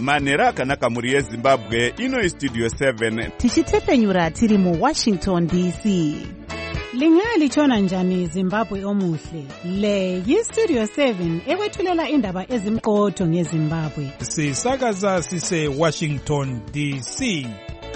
manhero akanaka muri yezimbabwe. Ino Studio 7 tichitepenyura tiri muWashington DC. Lingalitshona njani Zimbabwe omuhle? Le yiStudio 7 ekwethulela indaba ezimqotho ngeZimbabwe. Sisakaza sise Washington DC.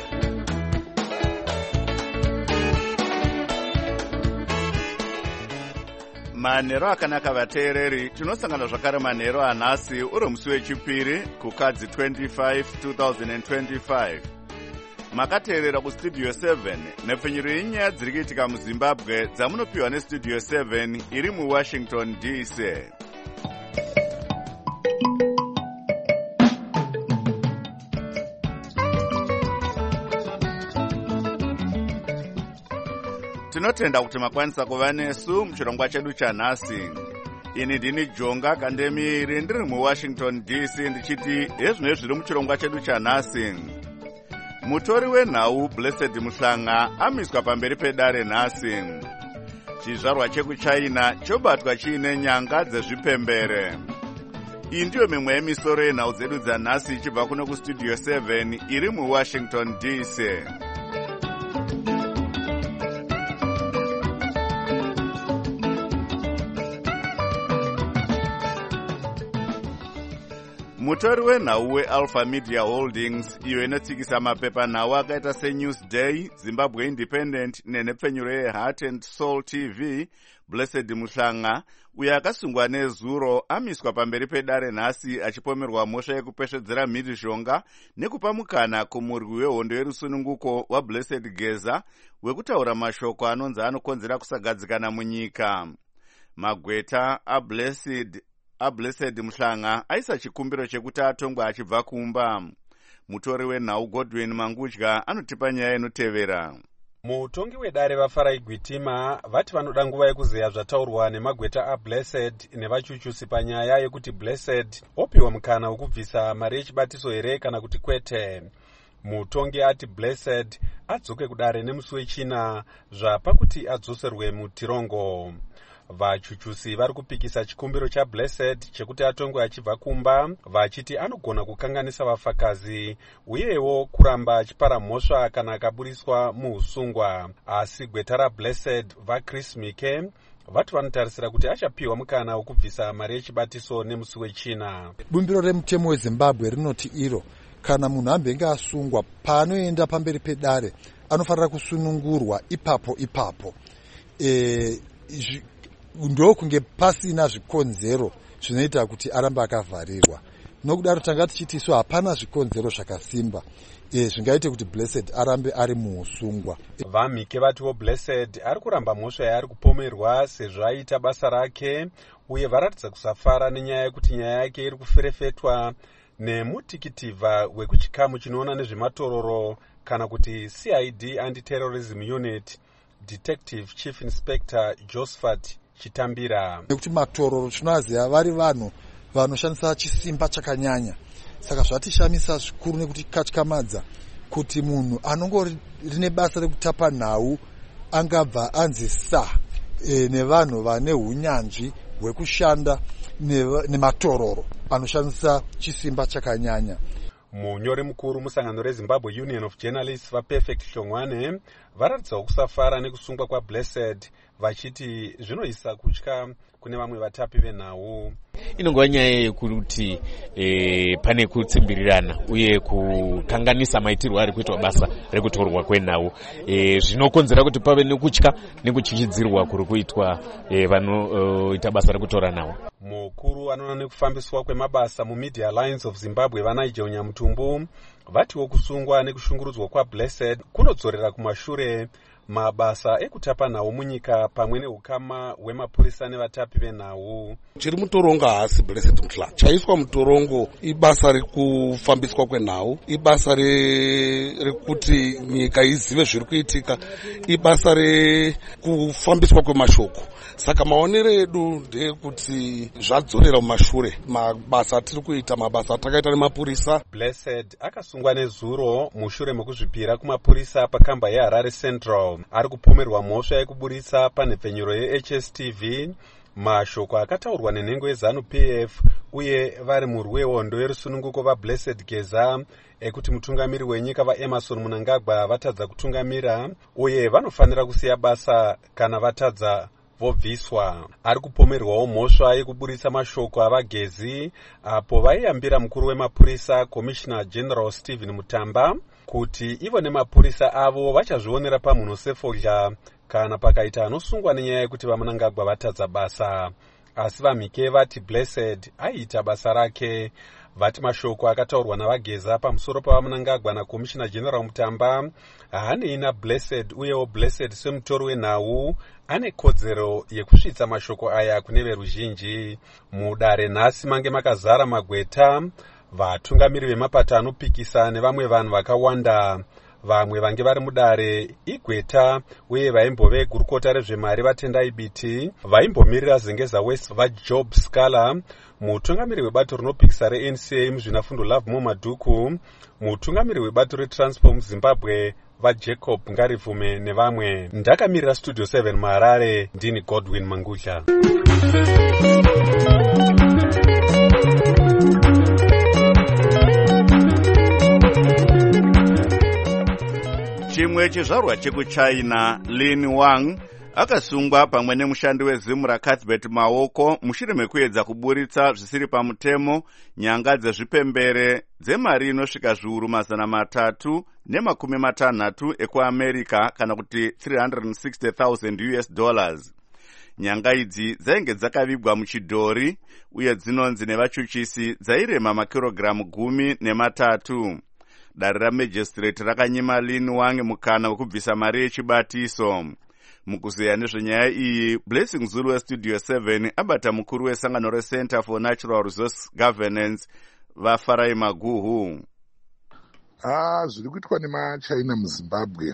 manhero akanaka vateereri. Tinosangana zvakare manhero anhasi uri musi wechipiri kukadzi 25 2025. Makateerera kuStudio 7 nepfenyuro yenyaya dziri kuitika muZimbabwe dzamunopiwa neStudio 7 iri muWashington DC. Tinotenda kuti makwanisa kuva nesu muchirongwa chedu chanhasi. Ini ndini Jonga Kandemiri ndiri muWashington DC ndichiti hezvino zviri muchirongwa chedu chanhasi. Mutori wenhau Blessed Muhlanga amiswa pamberi pedare nhasi. Chizvarwa chekuChina chobatwa chiine nyanga dzezvipembere. Iyi ndiyo mimwe yemisoro yenhau dzedu dzanhasi ichibva kuno kuStudio 7 iri muWashington DC. Mutori wenhau weAlpha Media Holdings iyo inotsikisa mapepanhau akaita seNewsday, Zimbabwe Independent nenepfenyuro yeHeart and Soul TV, Blessed Muhlanga, uyo akasungwa nezuro amiswa pamberi pedare nhasi achipomerwa mhosva yekupesvedzera mhirizhonga nekupa mukana kumurwi wehondo yerusununguko waBlessed Geza wekutaura mashoko anonzi anokonzera kusagadzikana munyika. Magweta aBlessed Muhlanga aisa chikumbiro chekuti atongwe achibva kumba. Mutori wenhau Godwin Mangudya anotipa nyaya inotevera. Mutongi wedare vaFarai Gwitima vati vanoda nguva yekuzeya zvataurwa nemagweta aBlessed nevachuchusi panyaya yekuti Blessed opiwa mukana wekubvisa mari yechibatiso here kana kuti kwete. Mutongi ati Blessed adzoke kudare nemusi wechina zvapakuti adzoserwe mutirongo. Vachuchusi vari kupikisa chikumbiro chaBlessed chekuti atongwe achibva kumba vachiti anogona kukanganisa vafakazi uyewo kuramba achipara mhosva kana akaburiswa muusungwa. Asi gweta raBlessed vaChris Mike vati vanotarisira kuti achapiwa mukana wekubvisa mari yechibatiso nemusi wechina. Bumbiro remutemo weZimbabwe rinoti iro kana munhu ambenge asungwa paanoenda pamberi pedare anofanira kusunungurwa ipapo. Ndokunge pasina zvikonzero zvinoita kuti arambe akavharirwa. Nokudaro tanga tichiti isu hapana zvikonzero zvakasimba zvingaite kuti Blessed arambe ari muusungwa. Vamike vatiwo Blessed ari kuramba mhosva yaari kupomerwa sezvo aita basa rake uye varatidza kusafara nenyaya yekuti nyaya yake iri kuferefetwa nemutikitivha wekuchikamu chinoona nezvematororo kana kuti CID Anti-Terrorism Unit, Detective Chief Inspector Josephat Chitambira. Nekuti matororo tinoaziva vari vanhu vanoshandisa chisimba chakanyanya. Saka zvatishamisa zvikuru nekuti katyamadza kuti munhu anongori rine basa rekutapa nhau angabva anzi nevanhu vane hunyanzvi hwekushanda nematororo anoshandisa chisimba chakanyanya. Munyori mukuru musangano reZimbabwe Union of Journalists vaPerfect Hlongwane varatidza kusafara nekusungwa kwaBlessed vachiti zvinoisa kutya kune vamwe vatapi venhau. Inongova nyaya yekuti pane kutsimbirirana uye kukanganisa maitirwo ari kuitwa basa rekutorwa kwenhau. Zvinokonzera kuti pave nekutya nekuchichidzirwa kuri kuitwa vanoita basa rekutora nhau. Mukuru anoona nekufambiswa kwemabasa muMedia Alliance of Zimbabwe vaNigel Nyamutumbu vatiwo kusungwa nekushungurudzwa kwaBlessed kunodzorera kumashure mabasa ekutapa nhau munyika pamwe neukama hwemapurisa nevatapi venhau. Chiri mutorongo haasi Blessed Muhlanga. Chaiswa mutorongo ibasa rekufambiswa kwenhau, ibasa rekuti nyika izive zviri kuitika, ibasa rekufambiswa kwemashoko. Saka maonero edu ndeyekuti zvadzorera mumashure mabasa atiri kuita, mabasa atakaita nemapurisa. Blessed akasungwa nezuro mushure mekuzvipira kumapurisa pakamba yeHarare Central. Ari kupomerwa mhosva yekuburitsa panhepfenyuro yeHSTV mashoko akataurwa nenhengo yeZANU-PF uye vari murwi wehondo yerusununguko vaBlessed Geza ekuti mutungamiri wenyika vaEmmerson Mnangagwa vatadza kutungamira uye vanofanira kusiya basa kana vatadza vobviswa. Ari kupomerwawo mhosva yekuburitsa mashoko avagezi apo vaiyambira mukuru wemapurisa Commissioner General Stephen Mutamba kuti ivo nemapurisa avo vachazvionera pamhuno sefodya kana pakaita anosungwa nenyaya yekuti vaMnangagwa vatadza basa. Asi vamhike vati Blessed aiita basa rake. Vati mashoko akataurwa navageza pamusoro pavaMnangagwa naCommissioner General Mutamba haanei naBlessed uyewo Blessed semutori wenhau ane kodzero yekusvitsa mashoko aya kune veruzhinji. Mudare nhasi mange makazara magweta, vatungamiri vemapato anopikisa nevamwe vanhu vakawanda. Vamwe vange vari mudare igweta uye vaimbove gurukota rezvemari vaTendai Biti, vaimbomirira Zengeza West vaJob Scala, mutungamiri webato rinopikisa reNCA muzvinafundo Love Momadhuku, mutungamiri webato reTranspo muZimbabwe vaJacob Ngarivume nevamwe. Ndakamirira Studio 7 muHarare, ndini Godwin Mangudla. Chimwe chizvarwa chekuChina, Lin Wang, akasungwa pamwe nemushandi weZimura Cuthbert Maoko mushure mekuedza kuburitsa zvisiri pamutemo nyanga dzezvipembere dzemari inosvika zviuru 360 ekuAmerica kana kuti $360,000. Nyanga idzi dzainge dzakavigwa muchidhori uye dzinonzi nevachuchisi dzairema makirogiramu 13. Dare ramajistrate rakanyima Lin Wang mukana wekubvisa mari yechibatiso. Mukuzeya nezvenyaya iyi, Blessing Zulu weStudio 7 abata mukuru wesangano reCenter for Natural Resource Governance vaFarai Maguhu. Zviri kuitwa nemaChina muZimbabwe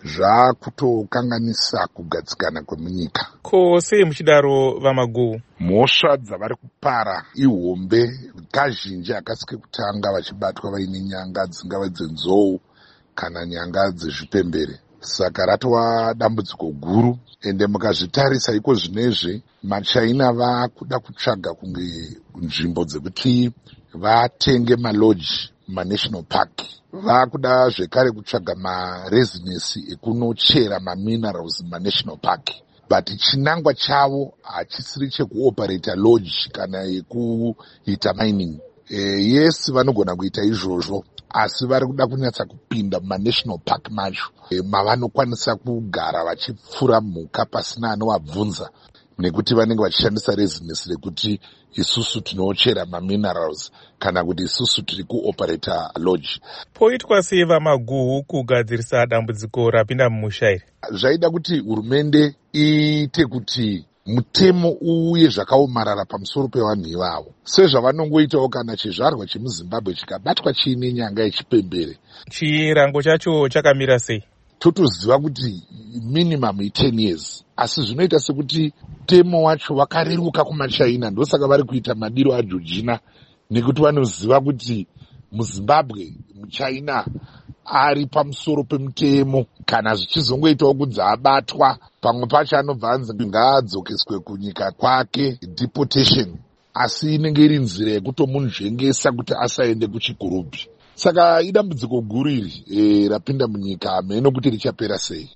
zvakutokanganisa kugadzikana kwemunyika. Ko sei muchidaro vaMaguhu? Mhosva dzavari kupara ihombe. Kazhinji akasike kutanga vachibatwa vaine nyanga dzingava dzenzou kana nyanga dzezvipembere. Saka ratova dambudziko guru. Ende mukazvitarisa iko zvinezve, maChina vakuda kutsvaga kunge nzvimbo dzekuti vatenge malodge manational park. Vakuda zvekare kutsvaga marezinesi ekunochera maminerals manational park. But chinangwa chavo hachisiri chekuoperata lodge kana yekuita mining. Yes, vanogona kuita izvozvo, asi vari kuda kunyatsa kupinda mumanational park macho mavanokwanisa kugara vachipfura mhuka pasina anovabvunza, nekuti vanenge vachishandisa rezinesi rekuti isusu tinochera maminerals kana kuti isusu tiri kuoperata lodge. Poitwa sei vaMaguhu kugadzirisa dambudziko rapinda mumusha iri? Zvaida kuti hurumende iite kuti mutemo uye zvakaomarara pamusoro pevanhu ivavo, sezvavanongoitawo kana chizvarwa chemuZimbabwe chikabatwa chiine nyanga yechipembere. Chirango chacho chakamira sei? Totoziva kuti minimum 10 years, asi zvinoita sekuti mutemo wacho wakareruka kumaChina, ndosaka vari kuita madiro aJorgina, nekuti vanoziva kuti muZimbabwe muChina ari pamusoro pemutemo. Kana zvichizongoitawo kunzi abatwa, pamwe pacho anobva anzi ngaadzokeswe kunyika kwake, deportation, asi inenge iri nzira yekutomunzvengesa kuti asaende kuchikurupi. Saka idambudziko guru iri rapinda munyika, meno kuti richapera sei.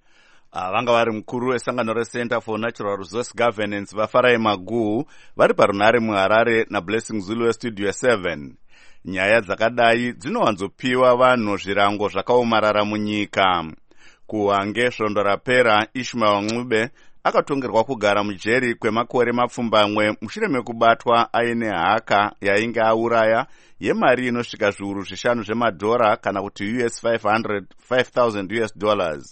Vanga vari mukuru wesangano reCenter for Natural Resource Governance vaFarai Maguhu vari parunare muHarare naBlessing Zulu weStudio 7. Nyaya dzakadai dzinowanzopiwa vanhu zvirango zvakaomarara munyika. Kuhange svondo rapera, Ishmael Ncube akatongerwa kugara mujeri kwemakore mapfumbamwe mushure mekubatwa aine haka yainge auraya yemari inosvika zviuru 5 zvemadhora kana kuti $5,000.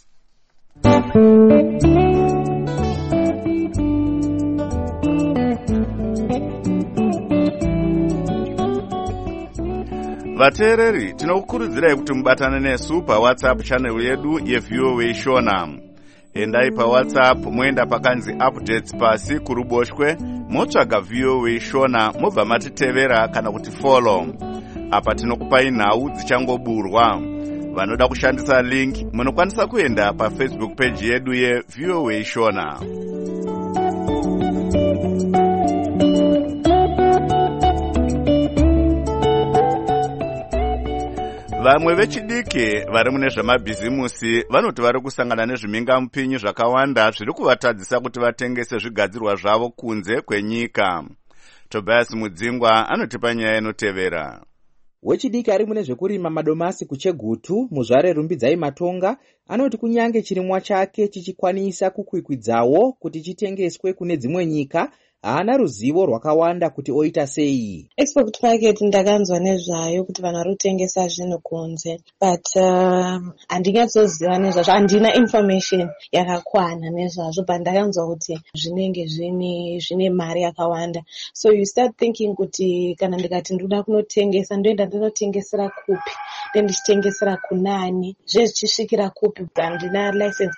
Vateereri, tinokukurudzirai kuti mubatane nesu paWhatsApp channel yedu yeVOA Shona. Endai paWhatsApp moenda pakanzi updates pasi kuruboshwe, motsvaga VOA Shona mobva matitevera kana kuti follow. Apa tinokupai nhau dzichangoburwa. Vanoda kushandisa link munokwanisa kuenda paFacebook page yedu yeVOA Shona. Vamwe vechidiki vari mune zvamabhizimusi vanoti vari kusangana nezvimingamupinyi zvakawanda zviri kuvatadzisa kuti vatengese zvigadzirwa zvavo kunze kwenyika. Tobias Mudzingwa anotipa nyaya inotevera. Wechidiki ari mune zvekurima madomasi kuChegutu muzvare Rumbidzai Matonga anoti kunyange chirimwa chake chichikwanisa kukwikwidzao kuti chitengeswe kune dzimwe nyika, haana ruzivo rwakawanda kuti oita sei. Export market ndakanzwa nezvayo kuti vanhu vari kutengesa zvinhu kunze, but handingatsoziva nezvazvo, handina information yakakwana nezvazvo, but ndakanzwa kuti zvinenge zvine mari yakawanda. So you start thinking kuti kana ndikati ndoda kunotengesa, ndoenda ndinotengesera kupi, ndichitengesera kunani, zvechisvikira kupi, handina license.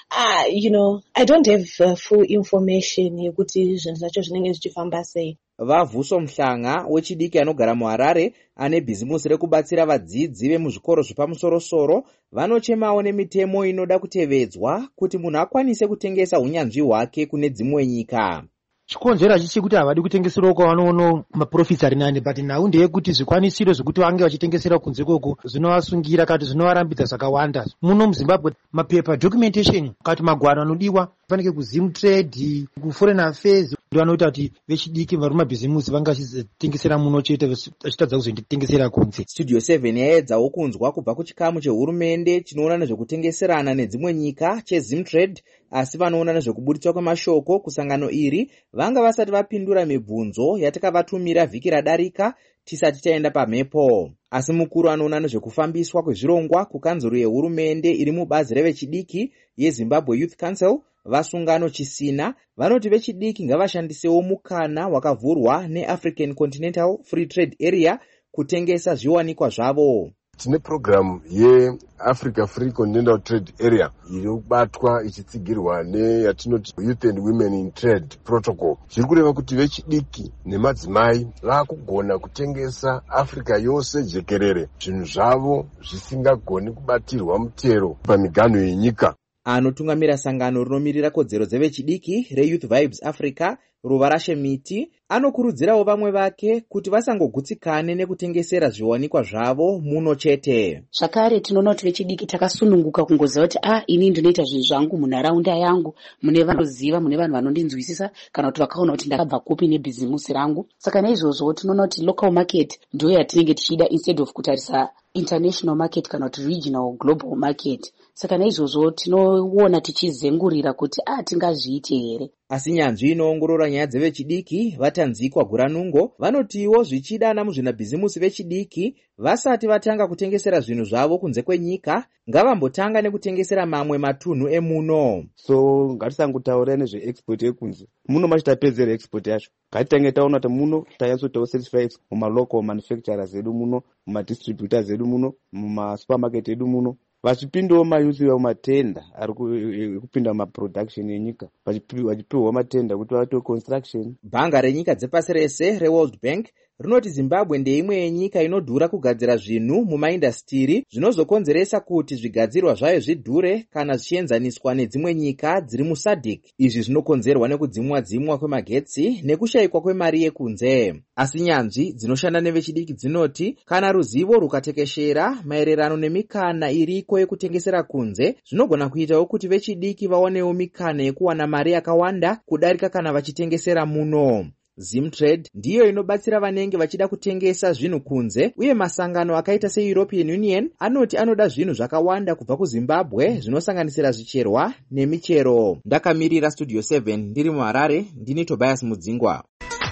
I don't have full information yekuti zvinhu zvacho zvinenge zvichifamba sei. Vavhuso Mhlanga wechidiki anogara muHarare ane bhizimusi rekubatsira vadzidzi vemuzvikoro zvepamusoro-soro vanochemawo nemitemo inoda kutevedzwa kuti munhu akwanise kutengesa unyanzvi hwake kune dzimwe nyika. Chikonzero hachichi kuti havadi kutengeserawo kwavanoona maprofits ari nani, but nhau ndeyekuti zvikwanisiro zvekuti vange vachitengesera kunze koko zvinovasungira kati zvinovarambidza zvakawanda. Muno muZimbabwe mapepa documentation kati magwaro anodiwa fanike kuZim Trade, kuForeign Affairs, vanoita kuti vechidiki vari mabhizimusi vanga vachitengesera muno chete vachitadza kuzonditengesera kunze. Studio 7 yaedzawo kunzwa kubva kuchikamu chehurumende chinoona nezvekutengeserana nedzimwe nyika cheZim Trade, asi vanoona nezvekuburitswa kwemashoko kusangano iri vanga vasati vapindura mibvunzo yatakavatumira vhiki radarika tisati taenda pamhepo. Asi mukuru anoona nezvekufambiswa kwezvirongwa kukanzuru yehurumende iri mubazi revechidiki yeZimbabwe Youth Council, Vasungano Chisina, vanoti vechidiki ngavashandisewo mukana wakavhurwa neAfrican Continental Free Trade Area kutengesa zviwanikwa zvavo. Tine programu yeAfrica Free Continental Trade Area inobatwa ichitsigirwa neyatinoti Youth and Women in Trade Protocol. Zviri kureva kuti vechidiki nemadzimai vakugona kutengesa Africa yose jekerere zvinhu zvavo zvisingagoni kubatirwa mutero pamiganho yenyika. Anotungamira sangano rinomirira kodzero dzevechidiki reYouth Vibes Africa, Ruvarashe Miti, anokurudzirawo vamwe vake kuti vasangogutsikane nekutengesera zviwanikwa zvavo muno chete. Zvakare tinoona kuti vechidiki takasununguka kungoziva kuti ini ndinoita zvinhu zvangu munharaunda yangu, mune vanoziva, mune vanhu vanondinzwisisa, kana kuti vakaona kuti ndakabva kupi nebhizimusi rangu. Saka naizvozvo tinoona kuti local market ndiyo yatinenge tichida instead of kutarisa international market kana kuti regional global market. Saka naizvozvo tinoona tichizengurira kuti tingazviite here. Asi nyanzvi inoongorora nyaya dzevechidiki vatanzikwa Guranungo vanotiwo zvichida muzvinabhizimusi vechidiki vasati vatanga kutengesera zvinhu zvavo kunze kwenyika ngavambotanga nekutengesera mamwe matunhu emuno. So ngatisangotaura nezveexport yekunze. Muno macho tapedzera export yacho. Ngatitange taona kuti muno tanyatsoitawo certify mumalocal manufacturers edu muno, mumadistributors edu muno, mumasupermarket edu muno. Vachipindawo mayuthi mumatenda ari kupinda mumaproduction yenyika, vachipiwa matenda kuti vaite construction. Bhanga renyika dzepasi rese reWorld Bank rinoti Zimbabwe ndeimwe yenyika inodhura kugadzira zvinhu mumaindastiri zvinozokonzeresa kuti zvigadzirwa zvayo zvidhure kana zvichienzaniswa nedzimwe nyika dziri muSADC. Izvi zvinokonzerwa nekudzimwa kwemagetsi nekushayikwa kwemari yekunze. Asi nyanzvi dzinoshanda nevechidiki dzinoti kana ruzivo rukatekeshera maererano nemikana iriko yekutengesera kunze, zvinogona kuitawo kuti vechidiki vaonewo mikana yekuwana mari yakawanda kudarika kana vachitengesera muno. Zim Trade ndiyo inobatsira vanenge vachida kutengesa zvinhu kunze, uye masangano akaita seEuropean Union anoti anoda zvinhu zvakawanda kubva kuZimbabwe zvinosanganisira zvicherwa nemichero. Ndakamirira Studio 7 ndiri muHarare, ndini Tobias Mudzingwa.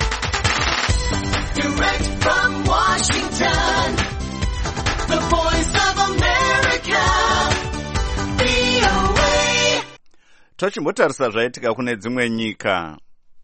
Direct from Washington, the voice of America, VOA. Tochimbotarisa zvaitika kune dzimwe nyika.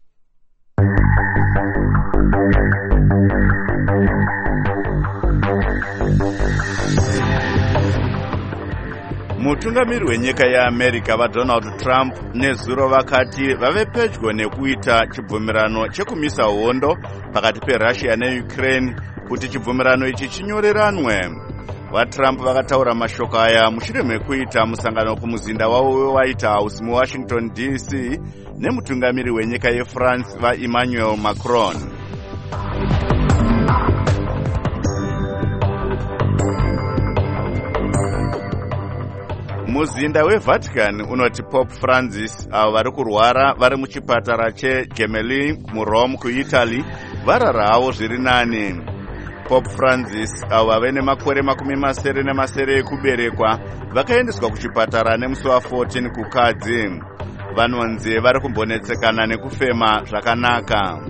Mutungamiri wenyika yeAmerica vaDonald Trump nezuro vakati vave pedyo nekuita chibvumirano chekumisa hondo pakati peRussia neUkraine kuti chibvumirano ichi chinyoreranwe. VaTrump vakataura mashoko aya mushure mekuita musangano kumuzinda wavo weWhite House muWashington DC nemutungamiri wenyika yeFrance vaEmmanuel Macron. Muzinda weVatican unoti Pope Francis avo vari kurwara vari muchipatara cheGemelli muRome kuItaly vararawo zviri nani. Pope Francis avo vave nemakore masere ekuberekwa vakaendeswa kuchipatara nemusi wa14 kukadzi. Vanonzi vari kumbonetsekana nekufema zvakanaka.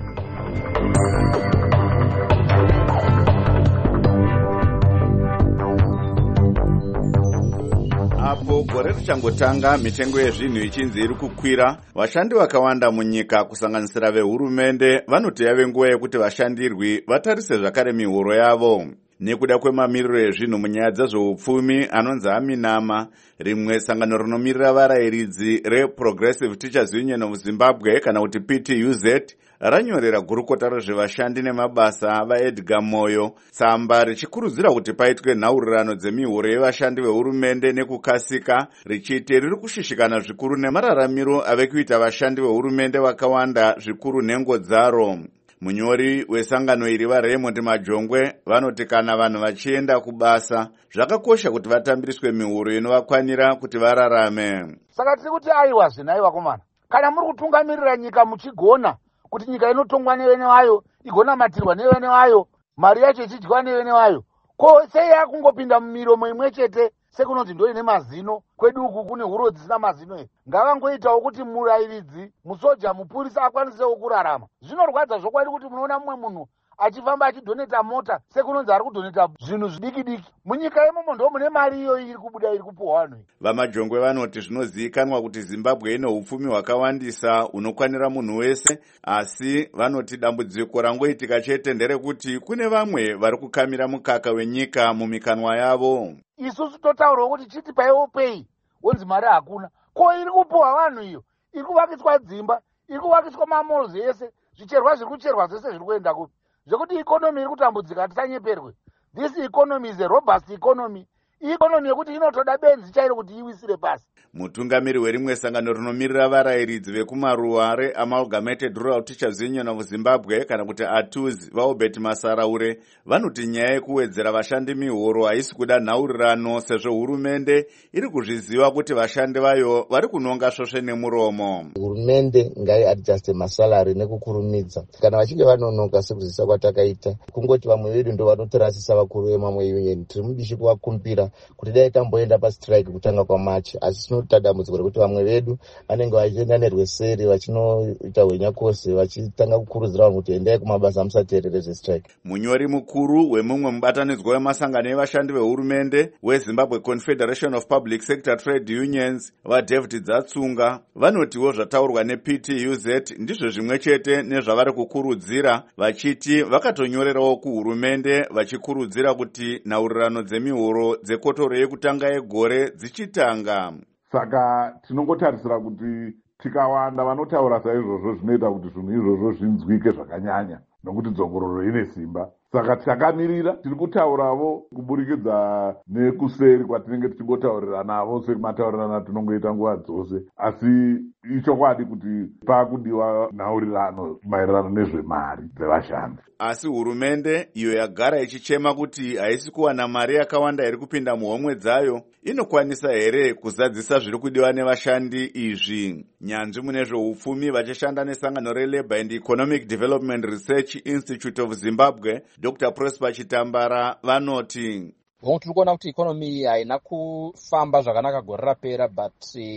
Apo gore richangotanga mitengo yezvinhu ichinzi iri kukwira, vashandi vakawanda munyika kusanganisira vehurumende vanoti yave nguva yekuti vashandirwi vatarise zvakare mihoro yavo. Nekuda kwemamiriro ezvinhu munyaya dzezveupfumi anonzi Aminama, rimwe sangano rinomirira varayiridzi reProgressive Teachers Union of Zimbabwe kana kuti PTUZ ranyorera gurukota rezvevashandi nemabasa vaEdgar Moyo tsamba richikurudzira kuti paitwe nhaurirano dzemihoro yevashandi vehurumende nekukasika, richiti riri kushishikana zvikuru nemararamiro ave kuita vashandi vehurumende vakawanda zvikuru nhengo dzaro. Munyori wesangano iri vaRaymond Majongwe vanoti kana vanhu vachienda kubasa zvakakosha kuti vatambiriswe mihoro inovakwanira kuti vararame. Saka tiri kuti aiwa zvinaiwa komana, kana muri kutungamirira nyika muchigona kuti nyika inotongwa nevene vayo, igonamatirwa nevene vayo, mari yacho ichidyiwa nevene vayo, ko sei yakungopinda mumiromo imwe chete sekunonzi ndo ine mazino, kwedu uku kune huro dzisina mazino here? Ngavangoitawo kuti murayiridzi, musoja, mupurisa akwanisewo kurarama. Zvinorwadza zvokwadi kuti munoona mumwe munhu achifamba achidhoneta mota sekunonzi ari kudhoneta zvinhu zvidiki-diki. Munyika imomo ndo mune mari iyo iri kubuda iri kupuhwa vanhu. Vamajongwe vanoti zvinozivikanwa kuti Zimbabwe ine upfumi hwakawandisa unokwanira munhu wese, asi vanoti dambudziko rangoitika chete nderekuti kune vamwe vari kukamira mukaka wenyika mumikanwa yavo. Isusu totaurwa kuti chiti paiwo pei wonzi mari hakuna. Ko iri kupuhwa vanhu iyo, iri kuvakiswa dzimba, iri kuvakiswa mamalls ese, zvicherwa zviri kucherwa zvese zviri kuenda kupi? Zvekuti ikonomi iri kutambudzika, tisanyeperwe. This economy is a robust economy. Ikonomi yekuti inotoda benzi chairo kuti iwisire pasi. Mutungamiri werimwe sangano rinomirira varayiridzi vekumaruwa reAmalgamated Rural Teachers Union of Zimbabwe kana kuti ATUZ vaObert Masaraure vanoti nyaya yekuwedzera vashandi mihoro haisi kuda nhaurirano sezvo hurumende iri kuzviziva kuti vashandi vayo vari kunonga svosve nemuromo. Hurumende ngaiadjuste masalari nekukurumidza. Kana vachinge vanonoka sekuzisa kwatakaita, kungoti vamwe vedu ndo vanotirasisa vakuru vemamwe union, tiri mubishi kuvakumbira kuti dai tamboenda pastrike kutanga kwamachi, asi tinota dambudziko rekuti vamwe vedu vanenge vachienda nerweseri vachinoita hwenyakose vachitanga kukurudzira vanhu kuti endai kumabasa musateerere zvestrike. Munyori mukuru wemumwe mubatanidzwa wemasangano evashandi vehurumende weZimbabwe Confederation of Public Sector Trade Unions vaDavid Dzatsunga vanotiwo zvataurwa nePTUZ ndizvo zvimwe chete nezvavari kukurudzira, vachiti vakatonyorerawo kuhurumende vachikurudzira kuti nhaurirano dzemihoro dzekotoro yekutanga yegore dzichitanga. Saka tinongotarisira kuti tikawanda vanotaura saizvozvo zvinoita kuti zvinhu izvozvo zvinzwike zvakanyanya, nokuti dzongororo ine simba. Saka takamirira, tiri kutaurawo kuburikidza nekuseri kwatinenge tichingotaurira navo semataurirana tinongoita nguva dzose, asi ichokwadi kuti pakudiwa nhaurirano maererano nezvemari dzevashandi. Asi hurumende iyo yagara ichichema kuti haisi kuwana mari yakawanda iri kupinda muhomwe dzayo, inokwanisa here kuzadzisa zviri kudiwa nevashandi izvi? Nyanzvi mune zveupfumi vachishanda nesangano reLabour and Economic Development Research Institute of Zimbabwe, Dr. Prosper Chitambara vanoti tiri kuona kuti ikonomi haina kufamba zvakanaka gore rapera, but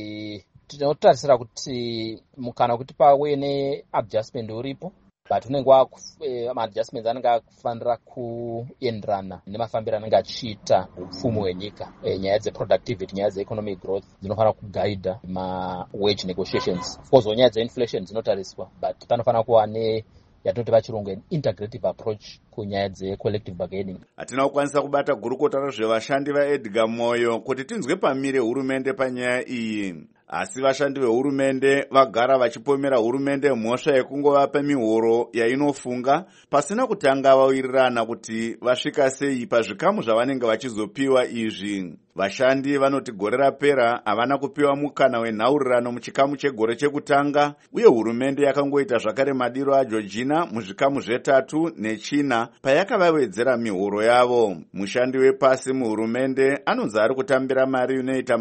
tinotarisira kuti mukana kuti pave neadjustment uripo, but unenge maadjustments anenge akufanira kuenderana nemafambiro anenge achiita upfumi hwenyika. Nyaya dzeproductivity, nyaya dzeeconomic growth dzinofanira kugaidha mawage negotiations. Of course nyaya dzeinflation dzinotariswa, but panofanira kuva yatinoti pachirungu an integrative approach kunyaya dzecollective bargaining. Hatina kukwanisa kubata gurukota rezvevashandi vaEdgar Moyo kuti tinzwe pamire hurumende panyaya iyi, asi vashandi vehurumende vagara vachipomera hurumende mhosva yekungovapa mihoro yainofunga pasina kutanga vawirirana kuti vasvika sei pazvikamu zvavanenge vachizopiwa izvi. Vashandi vanoti gore rapera havana kupiwa mukana wenhaurirano muchikamu chegore chekutanga, uye hurumende yakangoita zvakare madiro ageorgina muzvikamu zvetatu nechina payakavawedzera mihoro yavo. Mushandi wepasi muhurumende anonzi ari kutambira mari inoita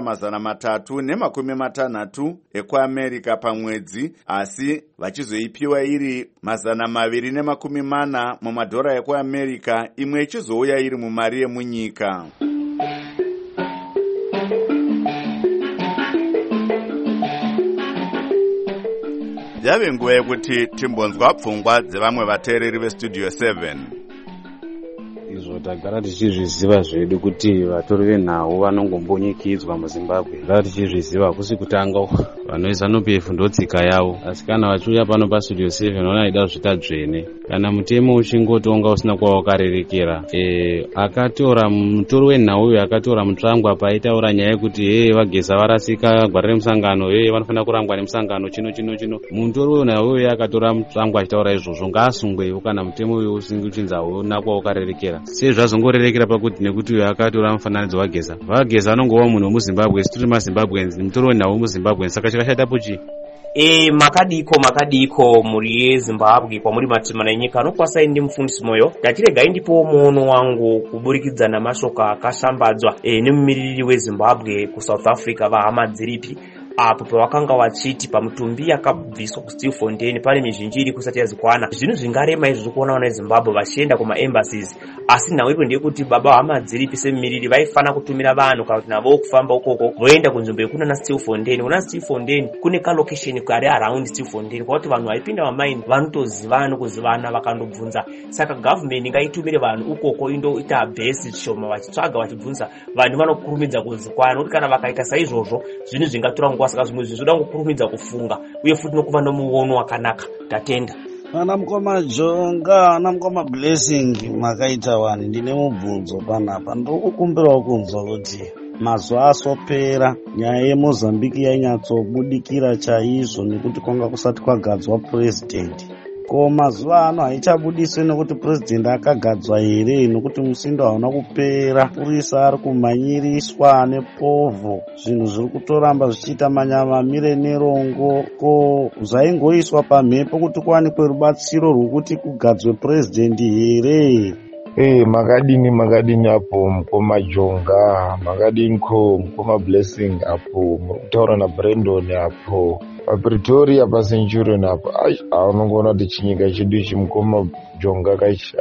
$360 ekuamerica pamwedzi, asi vachizoipiwa iri $240 ekuamerica, imwe ichizouya iri mumari yemunyika. Yave nguva yekuti timbonzwa pfungwa dzevamwe vateereri vestudio 7. Izvo tagara tichizviziva zvedu kuti vatori venhau vanongombonyikidzwa muZimbabwe. Tagara tichizviziva hakusi kutanga vanoZANU-PF ndotsika yavo, asi kana vachiuya pano pastudio 7 vanoida zvita dzvene. Kana mutemo uchingotonga usina kwawakarerekera, akatora mutori wenhau uyu akatora mutsvangwa paitaura nyaya yekuti vageza varasika vagwarire musangano, vanofanira kurangwa nemusangano chino. Mutori wenhau uyu akatora mutsvangwa achitaura izvozvo, ngaasungwewo kana mutemo uyu uchinzi hauna kwawakarerekera. Sei zvazongorerekera pakuti nekuti uyu akatora mufananidzo wageza. Vageza anongova munhu wemuZimbabwe, tiri maZimbabweans, mutori wenhau wemuZimbabwe, saka chakashatapo chii? Makadiko muri yeZimbabwe kwamuri matimana enyika anokwasai ndi mufundisi moyo ndatiregai ndipo muono wangu kuburikidza namashoko akashambadzwa nemumiriri weZimbabwe kuSouth Africa vahama dziripi apo pavakanga vachiti pamutumbi yakabviswa kuSteve Fontaine pane mizhinji iri kusati yazikwana. Zvinhu zvingarema izvo zvikuona wana eZimbabwe vachienda kumaembassies, asi nhau ipo ndeyekuti baba hama dziripi semumiriri vaifana kutumira vanhu kana kuti navo kufamba ukoko voenda kunzvimbo yekunana Steve Fontaine. Kuna Steve Fontaine kune kalocation kari around Steve Fontaine kwakuti vanhu vaipinda vamaini vanotozivana nokuzivana vakandobvunza. Saka government ngaitumire vanhu ukoko indoita base shoma vachitsvaga vachibvunza vanhu vanokurumidza kuzikwana, nokuti kana vakaita saizvozvo zvinhu zvingatora nguva. Saka zvimwe zvinhu zvoda kukurumidza kufunga uye futi nokuva nomuono wakanaka. Tatenda ana mukoma Jonga, ana mukoma Blessing, makaita wani. Ndine mubvunzo panapa, ndokukumbirawo kunzwa kuti mazuva asopera nyaya yeMozambique yainyatsobudikira chaizvo nekuti kwanga kusati kwagadzwa president. Ko mazuva ano haichabudiswi nekuti president akagadzwa here, nekuti musindo hauna kupera, purisa ari kumanyiriswa nepovho, zvinhu zviri kutoramba zvichiita manyamamire nerongo. Ko zvaingoiswa pamhepo kuti kuwanikwe rubatsiro rwokuti kugadzwe president here? Makadini apo mukoma Jonga, makadini ko mukoma Blessing apo muri kutaura naBrandon apo paPretoria paCenturion apo. Unongoona kuti chinyika chedu ichi mukoma Jonga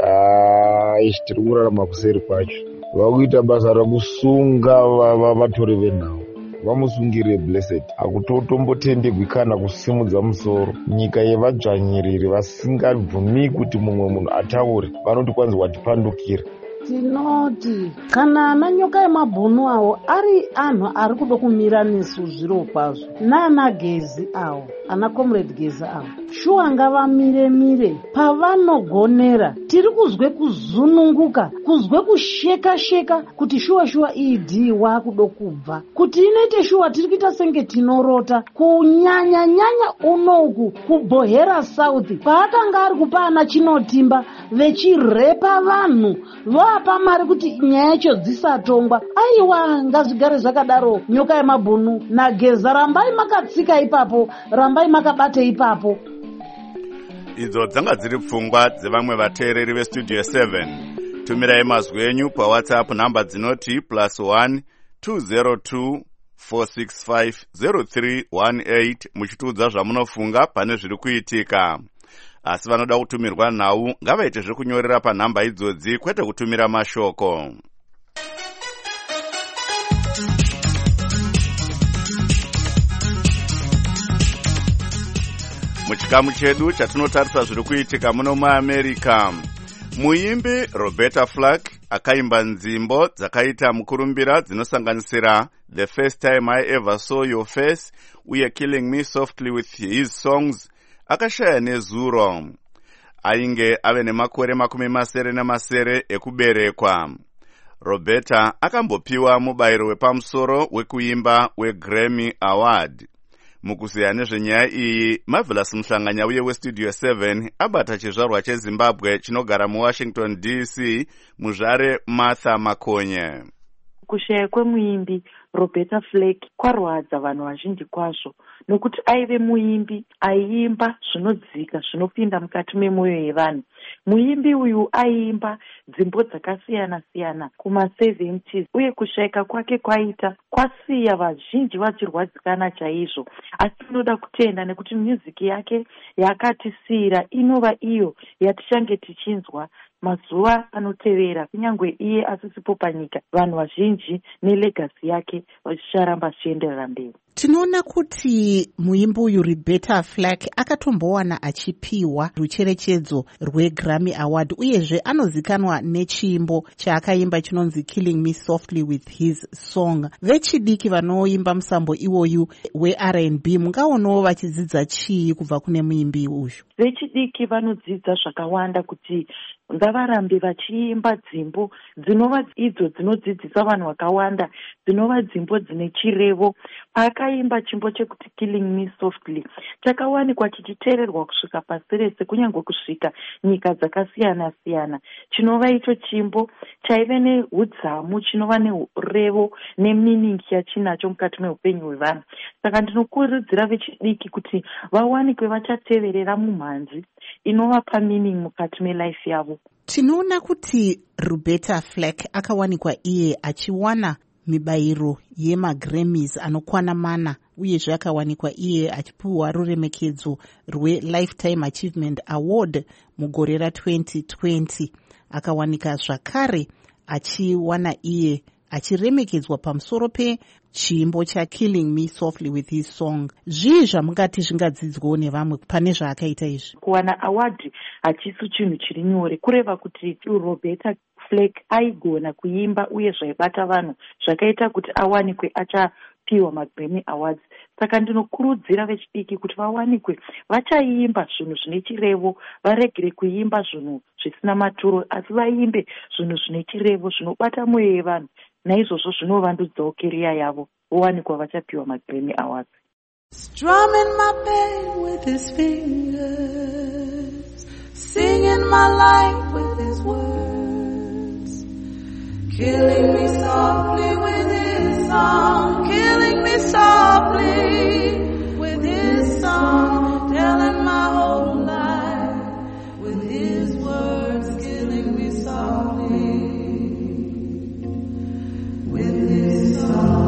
tiri kurarama kuseri kwacho. Vakuita basa rekusunga vatori venhau, vamusungire Blessed. Hakutotombotendegwi kana kusimudza musoro. Nyika yevadzvanyiriri vasingabvumi kuti mumwe munhu ataure, vanoti kwanzi watipandukira. Tinoti kana ananyoka yemabhunu awo ari anhu ari kuda kumira nesu zviro kwazvo, naana Gezi awo, ana comrade Gezi awo, shuwa ngavamire pavanogonera. Tiri kuzwe kuzununguka, kuzwe kusheka kuti shuwa idi wakuda kubva, kuti inoite shuwa tiri kuita senge tinorota. Kunyanya unoku kuBohera South paakanga ari kupa ana Chinotimba vechirepa vanhu vapa mari kuti nyaya yacho dzisatongwa. Aiwa, ngazvigare zvakadaro. Nyoka yemabhunu naGeza, rambai makatsika ipapo, rambai makabate ipapo. Idzo dzanga dziri pfungwa dzevamwe vateereri vestudio 7. Tumirai mazwi enyu paWhatsApp namba dzinoti +1 202 465 0318 muchitiudza zvamunofunga pane zviri kuitika. Asi vanoda kutumirwa nhau ngavaite zvekunyorera panhamba idzodzi, kwete kutumira mashoko. Muchikamu chedu chatinotarisa zviri kuitika muno muAmerica, muimbi Roberta Flack akaimba nzimbo dzakaita mukurumbira dzinosanganisira The First Time I Ever Saw Your Face uye Killing Me Softly with his songs akashaya nezuro. Ainge ave nemakore 70 ekuberekwa. Roberta akambopiwa mubayiro wepamusoro wekuimba weGrammy Award. Mukuziya nezvenyaya iyi, Marvelous Muhlanganya uye westudio 7 abata chizvarwa cheZimbabwe chinogara muWashington DC, muzvare Martha Makonye. Kushaya kwemuimbi Roberta Flack kwarwadza vanhu vazhinji kwazvo, nokuti aive muimbi aiimba zvinodzika zvinopinda mukati memwoyo yevanhu. Muimbi uyu aiimba dzimbo dzakasiyana siyana kuma70s, uye kushayika kwake kwaita kwasiya vazhinji vachirwadzikana chaizvo. Asi tinoda kutenda nekuti muziki yake yakatisiyira inova iyo yatichange tichinzwa mazuva anotevera, kunyangwe iye asisipo panyika. Vanhu vazhinji nelegasi yake vacharamba chienderera mberi. Tinoona kuti muimbi uyu Roberta Flack akatombowana achipiwa rucherechedzo rweGrammy Award, uyezve anozikanwa nechiimbo chaakaimba chinonzi Killing Me Softly with His Song. Vechidiki vanoimba musambo iwoyu weR&B mungaonawo vachidzidza chii kubva kune muimbi uyu? Vechidiki vanodzidza zvakawanda kuti ngavarambe vachiimba dzimbo dzinova idzo dzinodzidzisa vanhu vakawanda, dzinova dzimbo dzine chirevo. Paakaimba chimbo chekuti Killing Me Softly chakawanikwa chichiteererwa kusvika pasi rese, kunyange kusvika nyika dzakasiyana siyana. Chinova icho chimbo chaive neudzamu, chinova nerevo nemining yachinacho mukati meupenyu hwevanhu. Saka ndinokurudzira vechidiki kuti vawanikwe vachateverera mumhanzi inovapa meaning mukati melife yavo. Tinoona kuti Roberta Flack akawanikwa iye achiwana mibayiro yemaGrammys anokwana 4, uyezve akawanikwa iye achipiwa ruremekedzo rweLifetime Achievement Award mugore ra2020. Akawanika zvakare achiwana iye achiremekedzwa pamusoro pechiimbo chaKilling Me Softly with His Song. Zvii zvamungati zvingadzidzwawo nevamwe pane zvaakaita izvi? Kuwana award hachisi chinhu chiri nyore, kureva kuti Roberta Flack aigona kuimba uye zvaibata vanhu zvakaita kuti awanikwe achapiwa maGrammy Awards. Saka ndinokurudzira vechidiki kuti vawanikwe vachaimba zvinhu zvine chirevo, varegere kuimba zvinhu zvisina maturo, asi vaimbe zvinhu zvine chirevo zvinobata mwoyo yevanhu. Naizvozvo zvinovandudzawo keriya yavo, vowanikwa vachapiwa maGrammy Awards. Strumming my pain with his fingers, singing my life with his words, killing me softly with his song, killing me softly with his song, telling my whole life with his words, killing me softly with his song.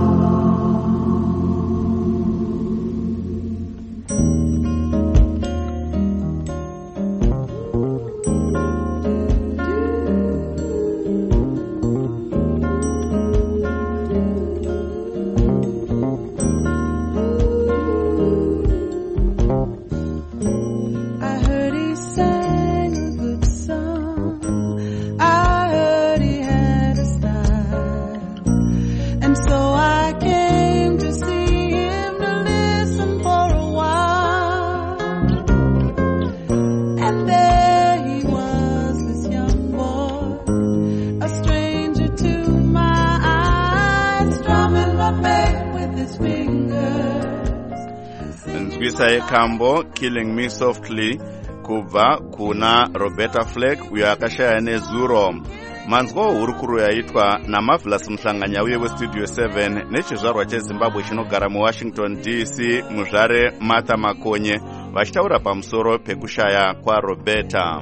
Kambo Killing Me Softly kubva kuna Roberta Flack uyo akashaya nezuro. Manzwa hurukuru yaitwa naMarvelous Mhlanganya uye weStudio 7 nechizvarwa cheZimbabwe chinogara muWashington DC, muzvare Martha Makonye, vachitaura pamusoro pekushaya kwaRoberta.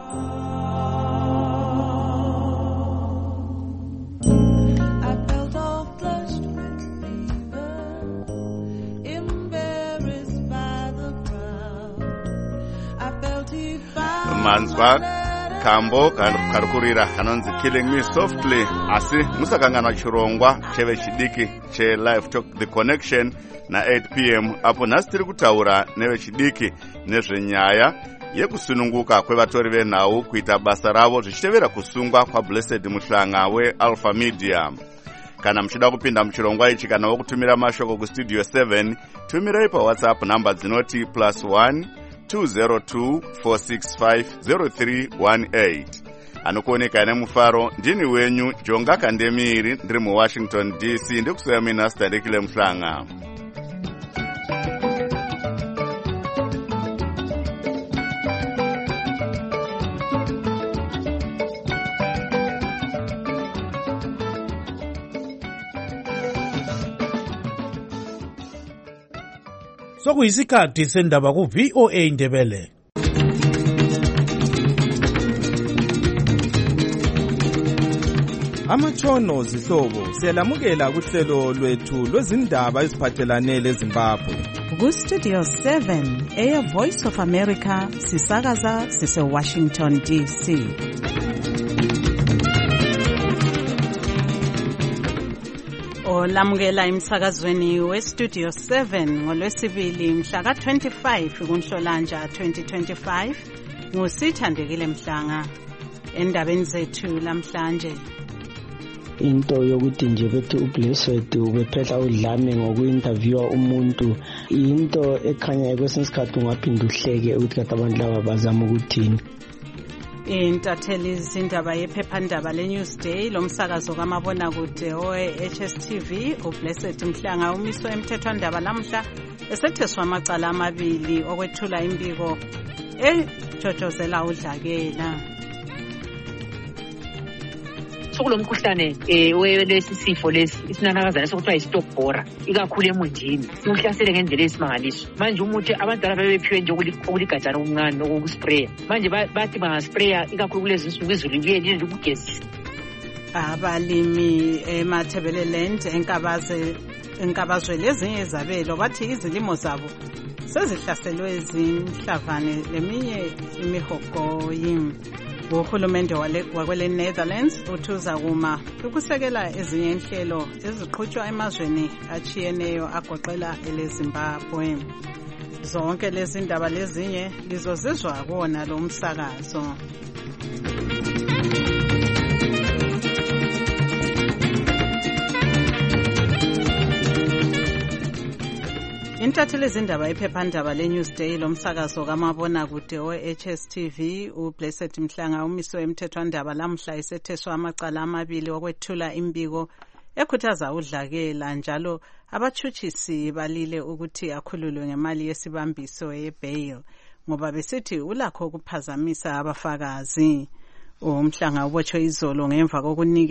Manzwa kambo karikurira kanonzi Killing Me Softly, asi musakanganwa chirongwa chevechidiki cheLive Talk The Connection na 8 p.m. apo nhasi tiri kutaura nevechidiki nezvenyaya yekusununguka kwevatori venhau kuita basa ravo zvichitevera kusungwa kwaBlessed Muhlanga weAlpha Media. Kana muchida kupinda muchirongwa ichi kana wokutumira mashoko kuStudio 7, tumirai paWhatsApp namba dzinoti +1 202-465-0318. Anokuoneka nemufaro ndini wenyu Jonga Kandemiri, ndiri muWashington DC, ndikusaya mina Stadekile Mhlanga. sokuyisikhathi sendaba ku-VOA Indebele. Amatshono zihlobo siyalamukela kuhlelo lwethu lwezindaba eziphathelane leZimbabwe. Ku-Studio 7 Air Voice of America sisakaza sise-Washington DC. Olamukela emsakazweni we-Studio 7 ngolwesibili mhla ka-25 kuNhlolanja 2025 ngusithandekile Mhlanga. Endabeni zethu lamhlanje, into yokuthi nje bethi uBlessed ubephehla udlame ngoku-interviewa umuntu into ekhanya kwesinye isikhathi ungaphinda uhleke ukuthi kade abantu laba bazama ukuthini. intatheli izindaba yephephandaba le-Newsday lomsakazo kamabonakude owe-HSTV uBlessed Mhlanga umiswe emthethwandaba lamhla esetheswa amacala amabili okwethula imbiko ejojozela udlakela. Sokulomkhuhlane welesi sifo lesi isinanakazana sokuthiwa yi-stop bora ikakhulu emunjini uhlasele ngendlela esimangaliso. Manje umuthi abantu ababephiwe nje okuligajana okuncane okokuspraya manje bathi bangaspraya ikakhulu kulezi nsuku izulu liye ukugezisa. Abalimi eMathebeleland enkabazwe lezinye izabelo bathi izilimo zabo sezihlaselwe zinhlavane leminye imihogoyi. Uhulumende wakwele Netherlands uthuza kuma ukusekela ezinye inhlelo eziqhutshwa emazweni achiyeneyo agoqela eleZimbabwe. Zonke lezi ndaba lezinye lizozizwa kuona lo msakazo. Intatheli izindaba iphephandaba le-Newsday lomsakazo kamabonakude we-HSTV uBlessed Mhlanga umiswe emthethwandaba lamhla esetheswa amacala amabili okwethula imbiko ekhuthaza udlakela njalo abatshutshisi balile ukuthi akhululwe ngemali yesibambiso ye-bail ngoba besithi ulakho ukuphazamisa abafakazi. Umhlanga ubotshwe izolo ngemva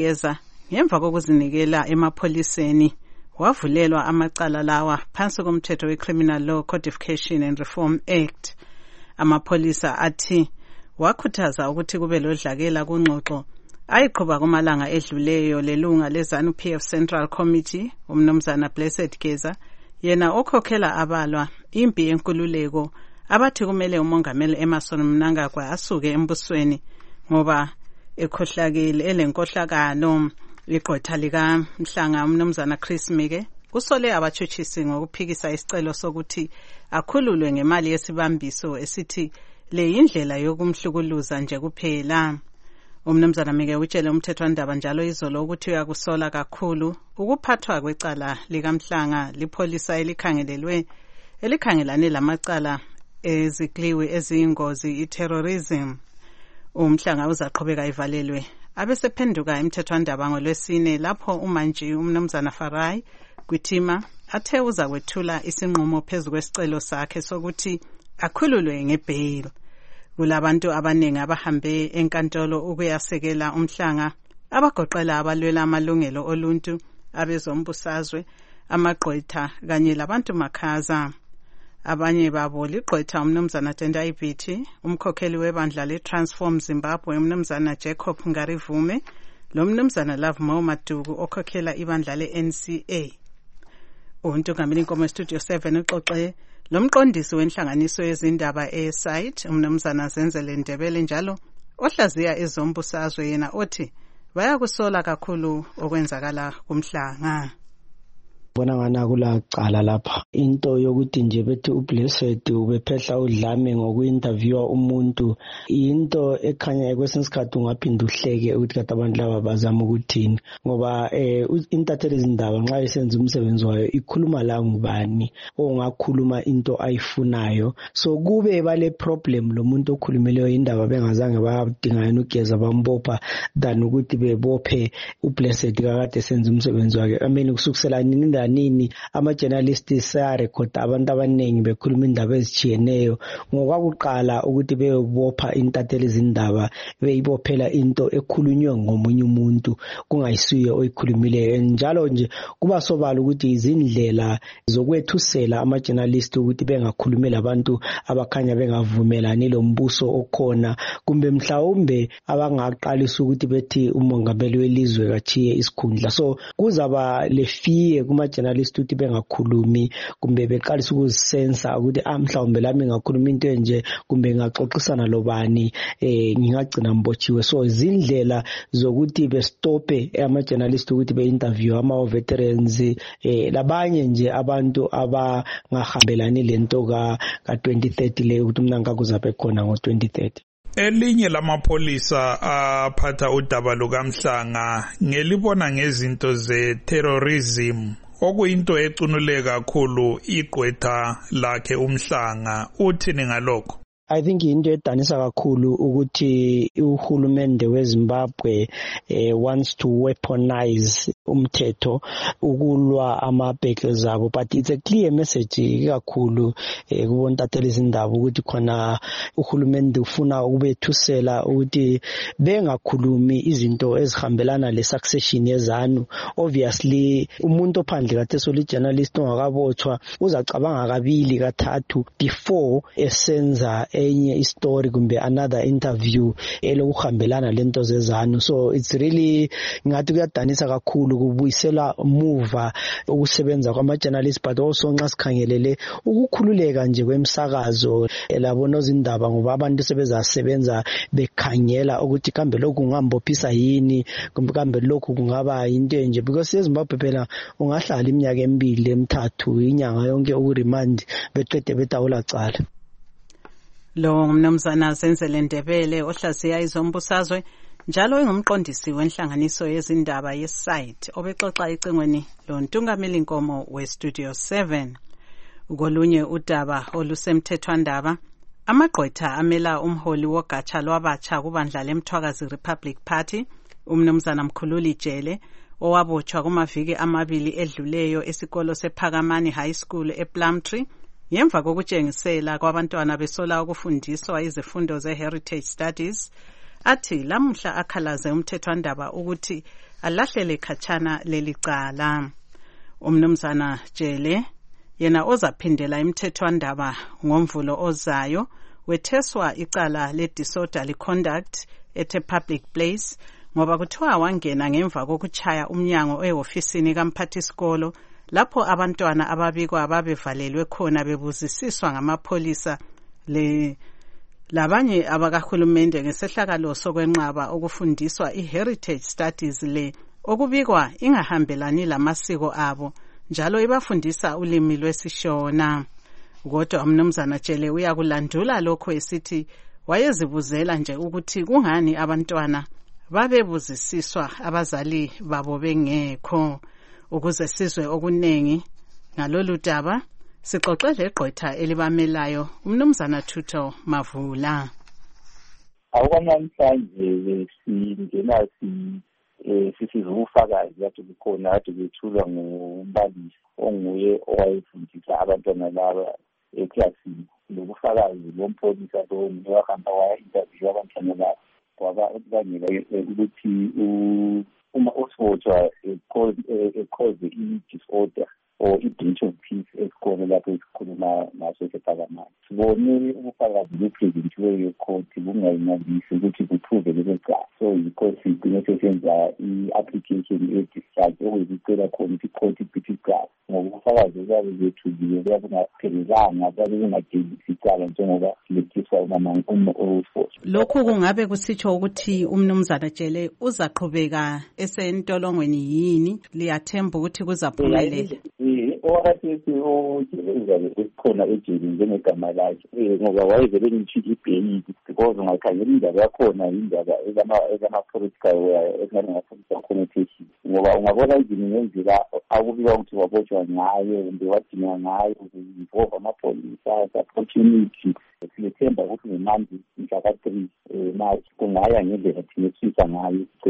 kokuzinikela emapholiseni wavulelwa amacala lawa phansi komthetho we-Criminal Law Codification and Reform Act. Amapholisa athi wakhuthaza ukuthi kube lodlakela kungxoxo ayiqhuba kumalanga edluleyo lelunga leZANU-PF Central Committee umnumzana Blessed Geza yena okhokhela abalwa impi yenkululeko abathi kumele umongameli Emmerson Mnangagwa asuke embusweni ngoba ekhohlakele elenkohlakalo. Iqotha lika Mhlanga umnumzana Chris Mike kusole abatshutshisi ngokuphikisa isicelo sokuthi akhululwe ngemali yesibambiso esithi le indlela yokumhlukuluza nje kuphela. Umnumzana Mike utshele umthethwandaba njalo izolo ukuthi uyakusola kakhulu ukuphathwa kwecala lika Mhlanga lipholisa elikhangelane lamacala ezikliwe eziyingozi i-terrorism. Umhlanga uzaqhubeka ivalelwe abesephenduka emthethwandaba ngolwesine lapho umanje umnumzana Farai Gwitima athe uza kwethula isinqumo phezu kwesicelo sakhe sokuthi akhululwe ngebail. Kulabantu abaningi abahambe enkantolo ukuyasekela Mhlanga abagoqela abalwela amalungelo oluntu, abezombusazwe, amagqwetha kanye labantu makhaza. Abanye babo ligqwetha umnumzana Tendai Biti, umkhokheli webandla le-Transform Zimbabwe umnumzana Jacob Ngarivume, lo mnumzana Love Mo Maduku okhokhela ibandla le-NCA. Untungameli Nkomo Studio 7 uxoxe lo mqondisi wenhlanganiso yezindaba e-site umnumzana Zenzele Ndebele njalo ohlaziya ezombusazwe yena othi bayakusola kakhulu okwenzakala kuMhlanga. Bona ngana kulacala lapha into yokuthi nje bethi uBlessed ubephehla udlame ngoku-interviewa umuntu into ekhanya kwesinye isikhathi ungaphinda uhleke ukuthi kade abantu laba bazama ukuthini ngoba intatheli izindaba nxa isenza umsebenzi wayo ikhuluma la ngubani ongakhuluma into ayifunayo. So kube bale problem lo muntu okhulumileyo indaba bengazange badinga yena ugeza bambopha than ukuthi bebophe uBlessed kakade senza umsebenzi wakhe. Kusukisela nini nini ama-journalist sayarekhoda abantu abaningi bekhuluma indaba ezitshiyeneyo ngokwakuqala ukuthi beyobopha intatheli zindaba beyibophela into ekhulunywe ngomunye umuntu kungayisuye oyikhulumileyo njalo nje kuba sobala ukuthi izindlela zokwethusela ama-journalist ukuthi bengakhulumeli abantu abakhanya bengavumelani lombuso okhona kumbe mhlawumbe abangaqalisa ukuthi bethi umongameli welizwe kachiye isikhundla so kuzaba lefiye kuma-journalist ukuthi bengakhulumi kumbe beqalisa ukuzisensa ukuthi mhlawumbe lami ngakhuluma into enje kumbe ngaxoxisana lobani ngingagcina mbotshiwe so izindlela zokuthi bestope ama-journalist ukuthi be-interview ama-veterans labanye nje abantu abangahambelani lento ka-2030 leyo ukuthi umnanga kuzabe khona ngo-2030. Elinye lamapholisa aphatha udaba lukaMhlanga ngelibona ngezinto ze-terrorism okuyinto ecunule kakhulu igqwetha lakhe uMhlanga uthini ngalokho? I think into edanisa kakhulu ukuthi uhulumende weZimbabwe wants to weaponize umthetho ukulwa amabheke zabo but it's a clear message kakhulu kubontatheli izindaba ukuthi khona uhulumende ufuna ukubethusela ukuthi bengakhulumi izinto ezihambelana le-succession yezanu. Obviously umuntu ophandle katheso li-journalist ongakabotshwa uzacabanga kabili kathathu before esenza enye istory kumbe another interview elokuhambelana lento zezanu so it's really ngathi kuyadanisa kakhulu kubuyisela muva ukusebenza kwama-journalist but also nxa sikhangelele ukukhululeka nje kwemsakazo labona izindaba ngoba abantu sebezasebenza bekhangela ukuthi kambe lokhu kungambophisa yini kumbe kambe lokhu kungaba into enje because eZimbabwe phela ungahlala iminyaka emibili emithathu inyanga yonke ukuremand beqede betawula cala. Lo mnumzana Zenzele Ndebele ohlaziya izombusazwe njalo engumqondisi wenhlanganiso yezindaba yeSite obexoxa ecingweni lo Ntungameli Nkomo weStudio 7. Ukolunye udaba olusemthethwandaba amagqwetha amela umholi wogatsha lwabatsha kubandla leMthwakazi Republic Party umnumzana Mkhululi Jele owabotshwa kumaviki amabili edluleyo esikolo sePhakamani High School ePlumtree ngemva kokutshengisela kwabantwana besola ukufundiswa izifundo ze-Heritage Studies athi lamuhla akhalaze umthethwandaba ukuthi alahlele khatshana lelicala. Umnumzana Jele yena ozaphindela imthethwandaba ngomvulo ozayo wetheswa icala le-disorderly conduct at a public place ngoba kuthiwa wangena ngemva kokuchaya umnyango ehofisini kamphathisikolo lapho abantwana ababikwa babevalelwe khona bebuzisiswa ngamapholisa labanye abakahulumende ngesehlakalo sokwenqaba ukufundiswa i-Heritage Studies okubikwa ingahambelani lamasiko abo njalo ibafundisa ulimi lwesiShona. Kodwa umnumzana Jele uyakulandula lokho esithi wayezibuzela nje ukuthi kungani abantwana babebuzisiswa abazali babo bengekho. Ukuze sizwe okunengi ngalolu daba sixoxele igqwetha elibamelayo umnumzana Thuto Mavula. Namhlanje singena sisizufakazi kade kukhona kade kwethulwa ngumbalisi onguye owayefundisa abantwana laba eklasini. Lokufakazi lompholisa lo wahamba waya-interview abantwana laba kwabangela ukuthi uma osibotshwa cause i-disorder or i-breach of peace esikole lapho esikhuluma ngaso sePhakamani. Sibone ubufakazi beprezentiweyo court bungayingalisi ukuthi kuphuve lelo cala. So yikho sigcine sesenza i-application ye-discharge okuyicela khona ukuthi i-court iphethe icala ngoba ubufakazi obabe bethuliwe buyabe bungaphelelanga babe bungagelisi icala njengoba letheswa osibotshwa. Lokhu kungabe kusitsho ukuthi umnumzana Jele uzaqhubeka esentolongweni yini liyathemba ukuthi kuzaphumelela? Owakathethi ozabe esikhona ejele njengegama lakhe ngoba wayevele ngitshile ibheyili because ungakhangela indaba yakhona indaba ezama-political ezingane-political connotation ngoba ungabona izinto ngendlela akubikwa ukuthi wabotshwa ngayo kumbe wadinga ngayo involve amapholisa opportunity. Siyethemba ukuthi ngemandi mhla ka-3 March kungaya ngendlela thina esifisa ngayo.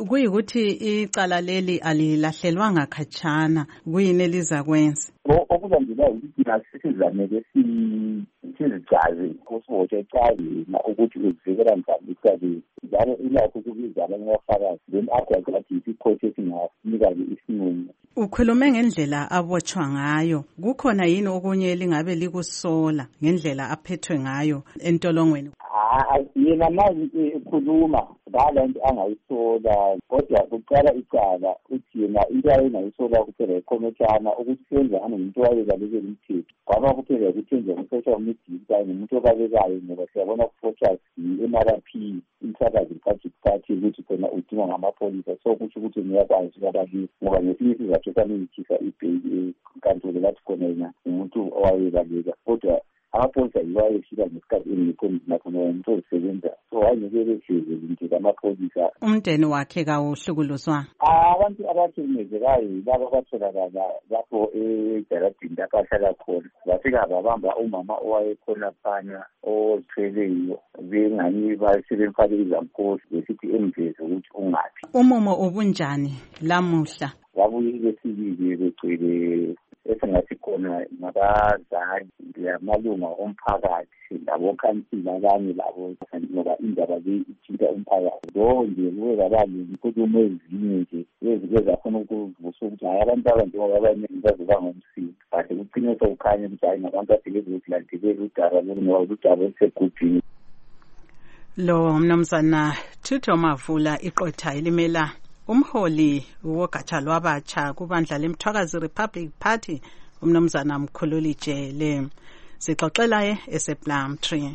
kuyikuthi icala leli alilahlelwanga khatshana kuyini elizakwenza? Okulandelayo ukuthi nasizamele sizichaze kusihotshe ecaleni ukuthi uzivikela njani icaleni njalo ilakho ukubiza abanye abafakazi then athi isikhotho esinganika-ke isinqumo. Ukhulume ngendlela abotshwa ngayo, kukhona yini okunye lingabe likusola ngendlela aphethwe ngayo entolongweni? Yena manje ekhuluma ngala nto angayisola kodwa kuqala icala uthi yena into ayengayisola kuphela ikhomotshana ukuthi senzani umuntu owayelalekela umthetho kwaba kuphela ukuthenjwa ku-social media kanye nomuntu obabekayo ngoba siyabona ku-focus i-MRP Insakazi Republic Party ukuthi khona udingwa ngamapholisa so kusho ukuthi ngiyakwazi ukubabika ngoba ngesinye isizathu samiyithisa ibheki enkantolo lathi khona yena umuntu owayelaleka kodwa amapholisa yiwo ayefika ngesikhathi engekho nakho nomuntu osebenza so wayengeke hleze nje amapholisa. Umndeni wakhe kawuhlukuluzwa? Abantu abathemezekayo laba abatholakala lapho ejaradini lapho ahlala khona bafika babamba umama owayekhona phana ozithweleyo bengani basebemfake izamkhosi besithi emveze ukuthi ungaphi. Umumo ubunjani lamuhla? Babuyile sibili begcwele esingathi khona nabazali lamalunga omphakathi labokhansila abanye labo ngoba indaba le ithinta umphakathi lo nje kuwe kabalini inkulumo ezinye nje ezike zafuna ukuvusa ukuthi hayi abantu abanjengoba abanye bazoba ngomsindo kahle kucine sekukhanya ukuthi hayi ngabantu adeleze ukuthi landelele udaba ngoba udaba elisegubhini. Lo mnumzana Thuto Mavula iqotha elimela umholi wogatsha lwabatsha kubandla leMthwakazi Republic Party umnumzana Mkhululi Jele sixoxela esePlumtree.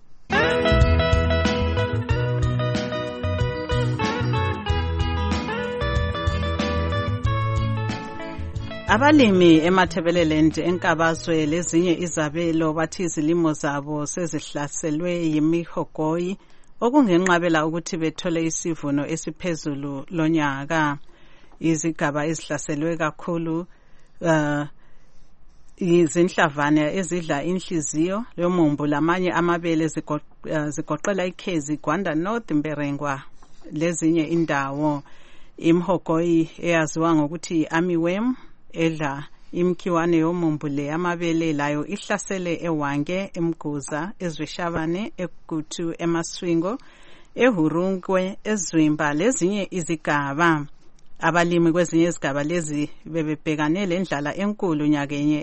Abalimi eMathebeleland enkabazwe lezinye izabelo bathi izilimo zabo sezihlaselwe yimihogoyi okungenqabela ukuthi bethole isivuno esiphezulu lonyaka. Izigaba ezihlaselwe kakhulu izinhlavana ezidla inhliziyo lomumbu lamanye amabele zigoqela iKhezi, Gwanda North, Mberengwa lezinye indawo. Imhogoyi eyaziwa ngokuthi armyworm edla imkhiwane yomumbu le amabele layo ihlasele eWange, eMguza, eZwishabane, eGutu, eMaswingo, eHurungwe, eZwimba lezinye izigaba. Abalimi kwezinye izigaba lezi bebebhekane lendlala enkulu nyakenye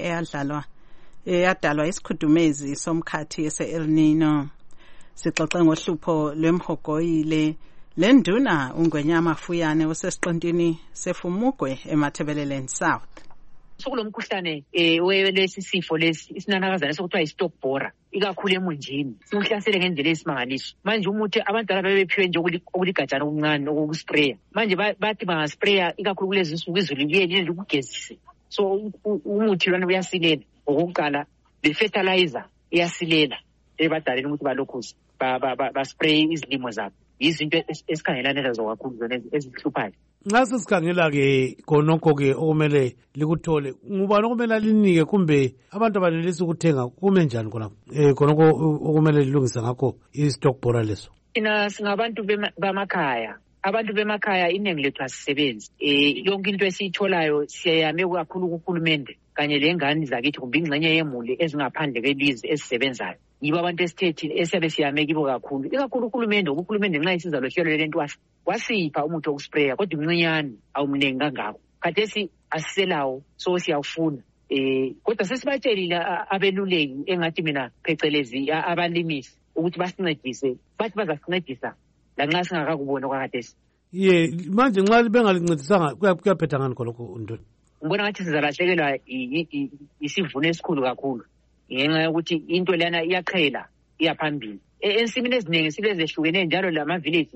eyadalwa isikhudumezi somkhathi ese-El Nino. Sixoxe ngohlupho lwemhogoyi le nduna uNgwenyama Fuyane osesiqintini seFumugwe eMathebeleland South. Sokulomkhuhlane welesi sifo lesi isinanakazana sokuthiwa yi-stop borer ikakhulu emunjini siwuhlasele ngendlela esimangaliso. Manje umuthi abantu ababephiwe nje okuligajana okuncane okokuspraya manje bathi bangaspraya ikakhulu kulezi nsuku izulu liye likugezise so umuthi lwana uyasilela. Okokuqala le-fertilizer iyasilela ebadaleni ukuthi balokhuze baspraye izilimo zabo. Yizinto esikhangelane lazo kakhulu zona ezihluphayo. Nxa sesikhangela-ke khonokho-ke okumele likuthole ngubani okumele alinike kumbe abantu abanelisa ukuthenga kume njani khonokho okumele lilungise ngakho i-stock borer leso? Thina singabantu bamakhaya. Abantu bemakhaya iningi lethu asisebenzi. Yonke into esiyitholayo siyayame kakhulu kuhulumende kanye lengane zakithi kumbe ingxenye yemuli ezingaphandle kwelizwe ezisebenzayo. Yibo abantu esiyabe siyame kibo kakhulu. Ikakhulu uhulumende nxa isiza lohlelo lento wasipha umuthi wokuspraya kodwa umncinyane awumningi kangako. Khathesi asiselawo so siyawufuna. Kodwa sesibatshelile abeluleki engathi mina phecelezi abalimisi ukuthi basincedise bathi bazasincedisa lanxa singakakubona kwakhathesi. Manje nxa bengalincedisanga kuyaphetha ngani khonokho Ntoni? Ngibona ngathi sizalahlekelwa isivuno esikhulu kakhulu ngenxa yokuthi into lana iyaqhela iyaphambili. Ensimini eziningi silezehlukene njalo lama-village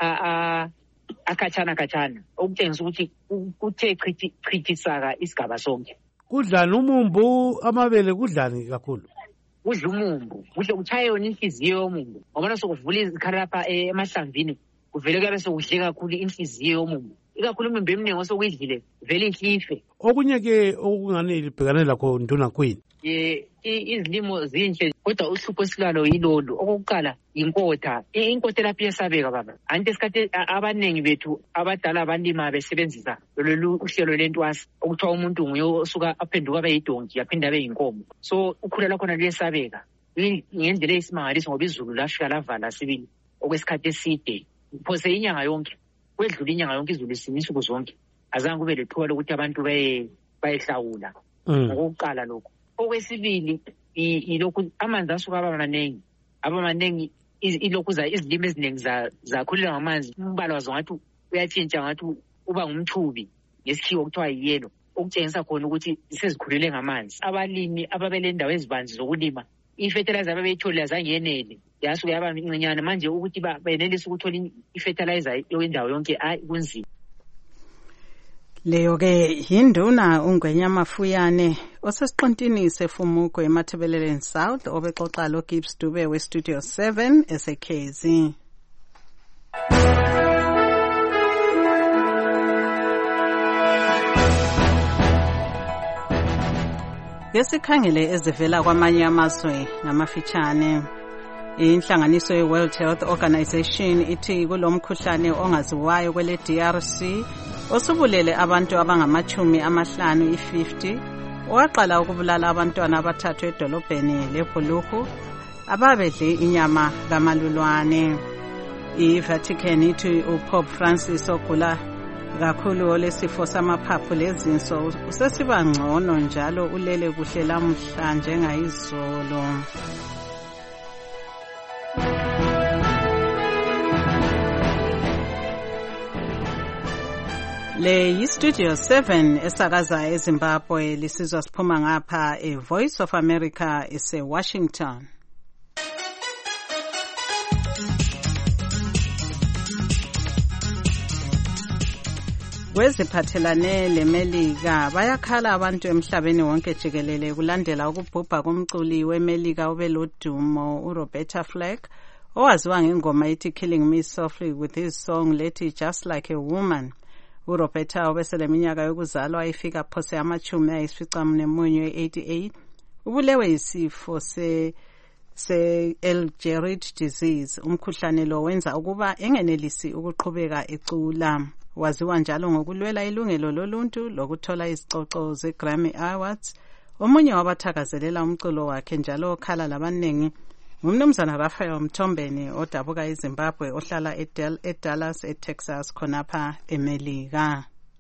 akhatshana okutshengisa ukuthi kuthe chithisaka isigaba sonke. Kudlani umumbu amabele kudlani kakhulu? Kudla umumbu kuhle kuchaye yona inhliziyo yomumbu ngoba sokuvula izikhala lapha emahlamvini kuvele kuyabe sokudle kakhulu inhliziyo yomumbu ikakhulu imimba eminingi osokuyidlile vele ihlife. Okunye-ke okungani libhekane lakho Nduna Queen? Izilimo zinhle kodwa uhlupho esilalo yilolu. Okokuqala inkotha. Inkotha lapho iyesabeka baba. Anti esikhathi abaningi bethu abadala abalima besebenzisa lolu uhlelo lentwasi okuthiwa umuntu nguye osuka aphenduka abe yidonki aphinde abe yinkomo. So ukhula lakhona luyesabeka. Ngendlela eyisimangaliso ngoba izulu lafika lavala sibili okwesikhathi eside. Phose inyanga yonke. Kwedlula inyanga yonke izulu isinisa uku zonke. Azange kube lethuba lokuthi abantu bayehlawula. Ngokuqala lokho. Okwesibili ilokhu amanzi asuka abamaningi ilokhu izilimo eziningi zakhulela ngamanzi. Umbala wazo ngathi uyatshintsha ngathi uba ngumthubi ngesikhiwo okuthiwa yiyelo okutshengisa khona ukuthi sezikhulele ngamanzi. Abalimi ababele endawo ezibanzi zokulima i-fertilizer ababeyitholile azange yenele yasuke yaba mincinyane manje ukuthi benelise ukuthola i-fertilizer yendawo yonke kunzima. Leyo-ke yinduna uNgwenya Mafuyane osesiqintini sefumuko eMathebeleleni South obexoxa lo Gibbs Dube we-Studio 7 eseKZ. Ngesikhangele ezivela kwamanye amazwe ngamafitshane. Inhlanganiso ye-World Health Organization ithi kulomkhuhlane ongaziwayo kwele DRC osubulele abantu abangama-50 owaqala ukubulala abantwana abathathu edolobheni leBhuluku ababedle inyama kamalulwane. I-Vatican ithi uPope Francis ogula kakhulu olesifo samaphaphu lezinso usesiba ngcono njalo ulele kuhle lamuhla njengayizolo. Le yi-Studio 7 esakaza eZimbabwe lisizwa siphuma ngapha Voice of America ese-Washington. Kweziphathelane leMelika bayakhala abantu emhlabeni wonke jikelele kulandela ukubhubha komculi weMelika obelodumo uRoberta Flack owaziwa ngengoma ethi Killing Me Softly with his song lethi Just Like a Woman. uRoberta obeseleminyaka yokuzalwa ifika phose ama-88 ubulewe isifo se-Lou disease. Umkhuhlane lo wenza ukuba engenelisi ukuqhubeka ecula. Waziwa njalo ngokulwela ilungelo loluntu lokuthola izicoco ze-Grammy Awards. Omunye wabathakazelela umculo wakhe njalo okhala labanengi ngumnumzana Raphael Mthombeni odabuka eZimbabwe ohlala eDallas eTexas khonapha eMelika.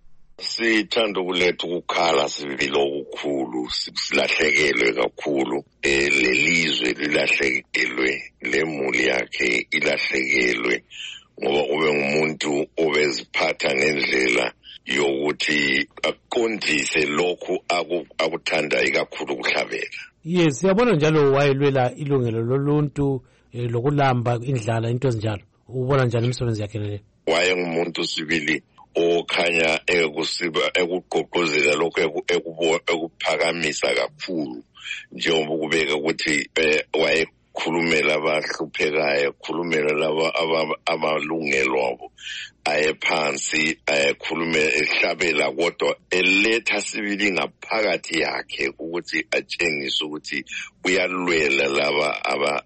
Sithanda ukuletha ukukhala sibili okukhulu silahlekelwe kakhulu lelizwe lilahlekelwe lemuli yakhe ilahlekelwe ngoba ube ngumuntu obeziphatha ngendlela yokuthi aqondise lokhu akuthanda ikakhulu ukuhlabela. Yes, siyabona njalo wayelwela ilungelo loluntu lokulamba indlala into ezinjalo. Ubona njani imisebenzi yakhe le? Wayengumuntu sibili okhanya ekugqugquzela lokho ekuphakamisa kakhulu njengoba kubeka ukuthi wayekhulumela abahluphekayo, khulumela laba amalungelo abo ayephansi, ayakhulumela ehlabela kodwa eletha sibili ngaphakathi yakhe ukuthi atshengise ukuthi uyalwela laba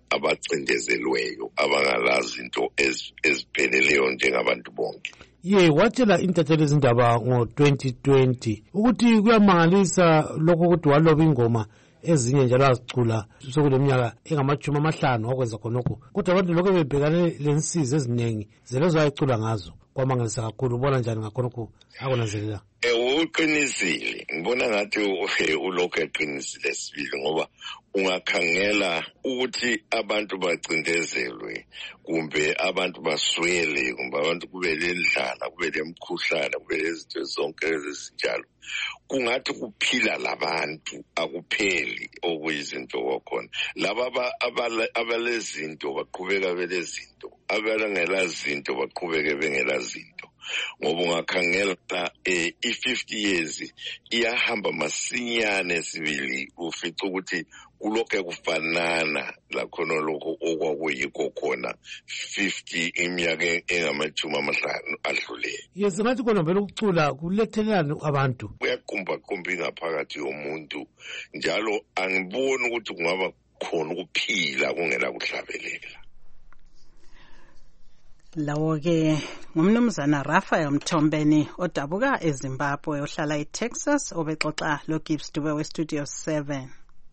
abacindezelweyo abangalazi into ezipheleleyo njengabantu bonke. Watshela intatheli izindaba ngo-2020 ukuthi kuyamangalisa lokho ukuthi waloba ingoma ezinye njalo azicula sokuleminyaka engama-50 wakwenza khonokho kodwa abantu lokho bebhekane lensizi eziningi zelezo ayicula ngazo kwamangalisa kakhulu. Ubona njani ngakhonokho akunanzelela? Uqinisile, ngibona ngathi ulokhu eqinisile sibili ngoba ungakhangela ukuthi abantu bacindezelwe kumbe abantu baswele kumbe abantu kube lendlala kube lemkhuhlane kube lezinto zonke ezinjalo kungathi kuphila labantu akupheli okuyizinto kwakhona. Laba abalezinto baqhubeka belezinto, abangelazinto baqhubeke bengelazinto. ngoba ungakhangela i-50 years iyahamba masinyane sibili ufica ukuthi kulokho kufanana lakhona lokho okwakuyikho khona 50 iminyaka engamajumi amahlanu adlulele. Yes, ngathi kona vele ukucula kulethelana abantu. Kuyakumba ingaphakathi yomuntu njalo angiboni ukuthi kungaba khona ukuphila kungela kuhlabelela. Lawo-ke ngumnumzana Raphael Mthombeni odabuka eZimbabwe ohlala eTexas obexoxa loGibbs Dube weStudio 7.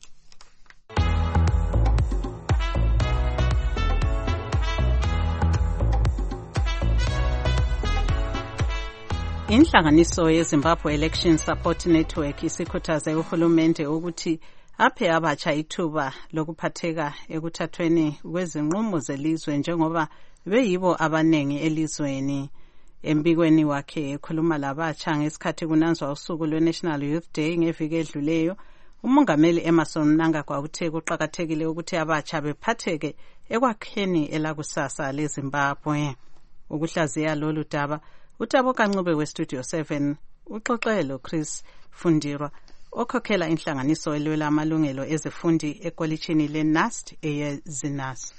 Inhlanganiso yeZimbabwe Election Support Network isikhuthaze uhulumende ukuthi aphe abatsha ithuba lokuphatheka ekuthathweni kwezinqumo zelizwe njengoba beyibo abanengi elizweni. Embikweni wakhe ekhuluma labatsha ngesikhathi kunanzwa usuku lwe-National Youth Day ngeviki edluleyo, umongameli Emmerson Mnangagwa uthe kuqakathekile ukuthi abatsha bephatheke ekwakheni elakusasa leZimbabwe. Ukuhlaziya lolu daba uThabo Kancube weStudio 7 uxoxelo Chris Fundirwa okhokhela inhlanganiso elwela amalungelo ezifundi ekolitshini leNAST eyeZINAS.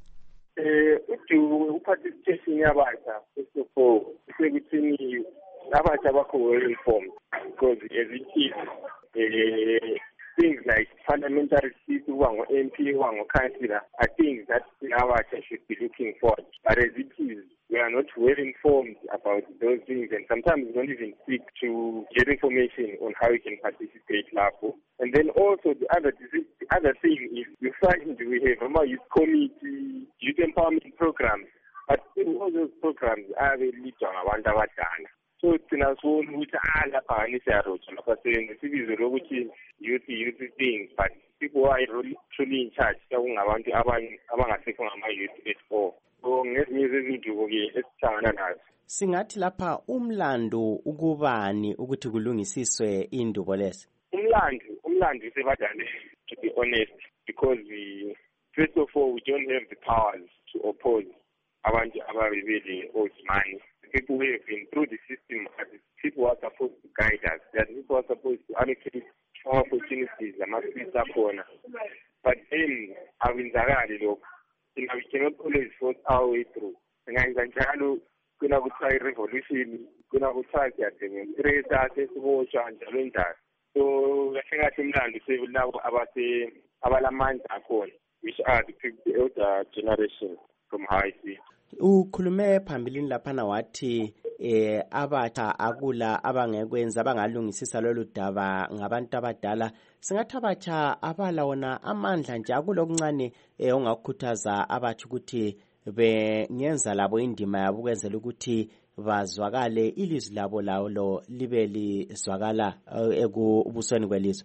Participation yabatsha first of all sekuthini abatsha bakho well informed because as it is things like parliamentary seats MP councillor are things that abatsha should be looking for, but as it is we are not well informed about those things and sometimes we don't even seek to get information on how we can participate lapho. And then also the other thing is we find we have a youth committee, youth empowerment programs, but all those programs are lead on abantu abadala. So thina sibona ukuthi lapha ngisiyarotha lapha sibizo lokuthi youth thing, but people are truly in charge kungabantu abangasekho ngama-youth at all. So ngezinye zezinto-ke esithangana nazo singathi lapha umlando ukubani ukuthi kulungisiswe indubo lezi. Umlando isebadala, to be honest, because first of all we don't have the powers to oppose abantu ababebele othmani. People who have been through the system are the people who are supposed to guide us. They are the people who are supposed to allocate opportunities amasiza akhona. But then awenzakali lokho. We cannot always force our way through. Singayenza njalo kuna kuthiwa i-revolution, kuna kuthiwa siyademonstrata sesiboshwa njalo njalo. So kahle kahle umlando sekulabo abalamandla akhona, which are the elder generation from how I see. Ukhulume phambilini laphana wathi abatsha akula abangekwenza abangalungisisa lolu daba ngabantu abadala. Singathi abatsha abala wona amandla nje akulokuncane ongakukhuthaza abatsha ukuthi bengenza labo indima yabo ukwenzela ukuthi bazwakale ilizwi labo lawo libe lizwakala ekubusweni kwelizwe.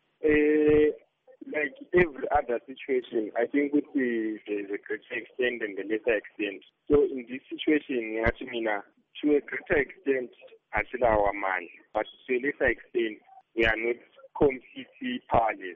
Like every other situation, I think there's a greater extent and a lesser extent. So in this situation, to a greater extent, until our man, but to a lesser extent, we are not completely powerless.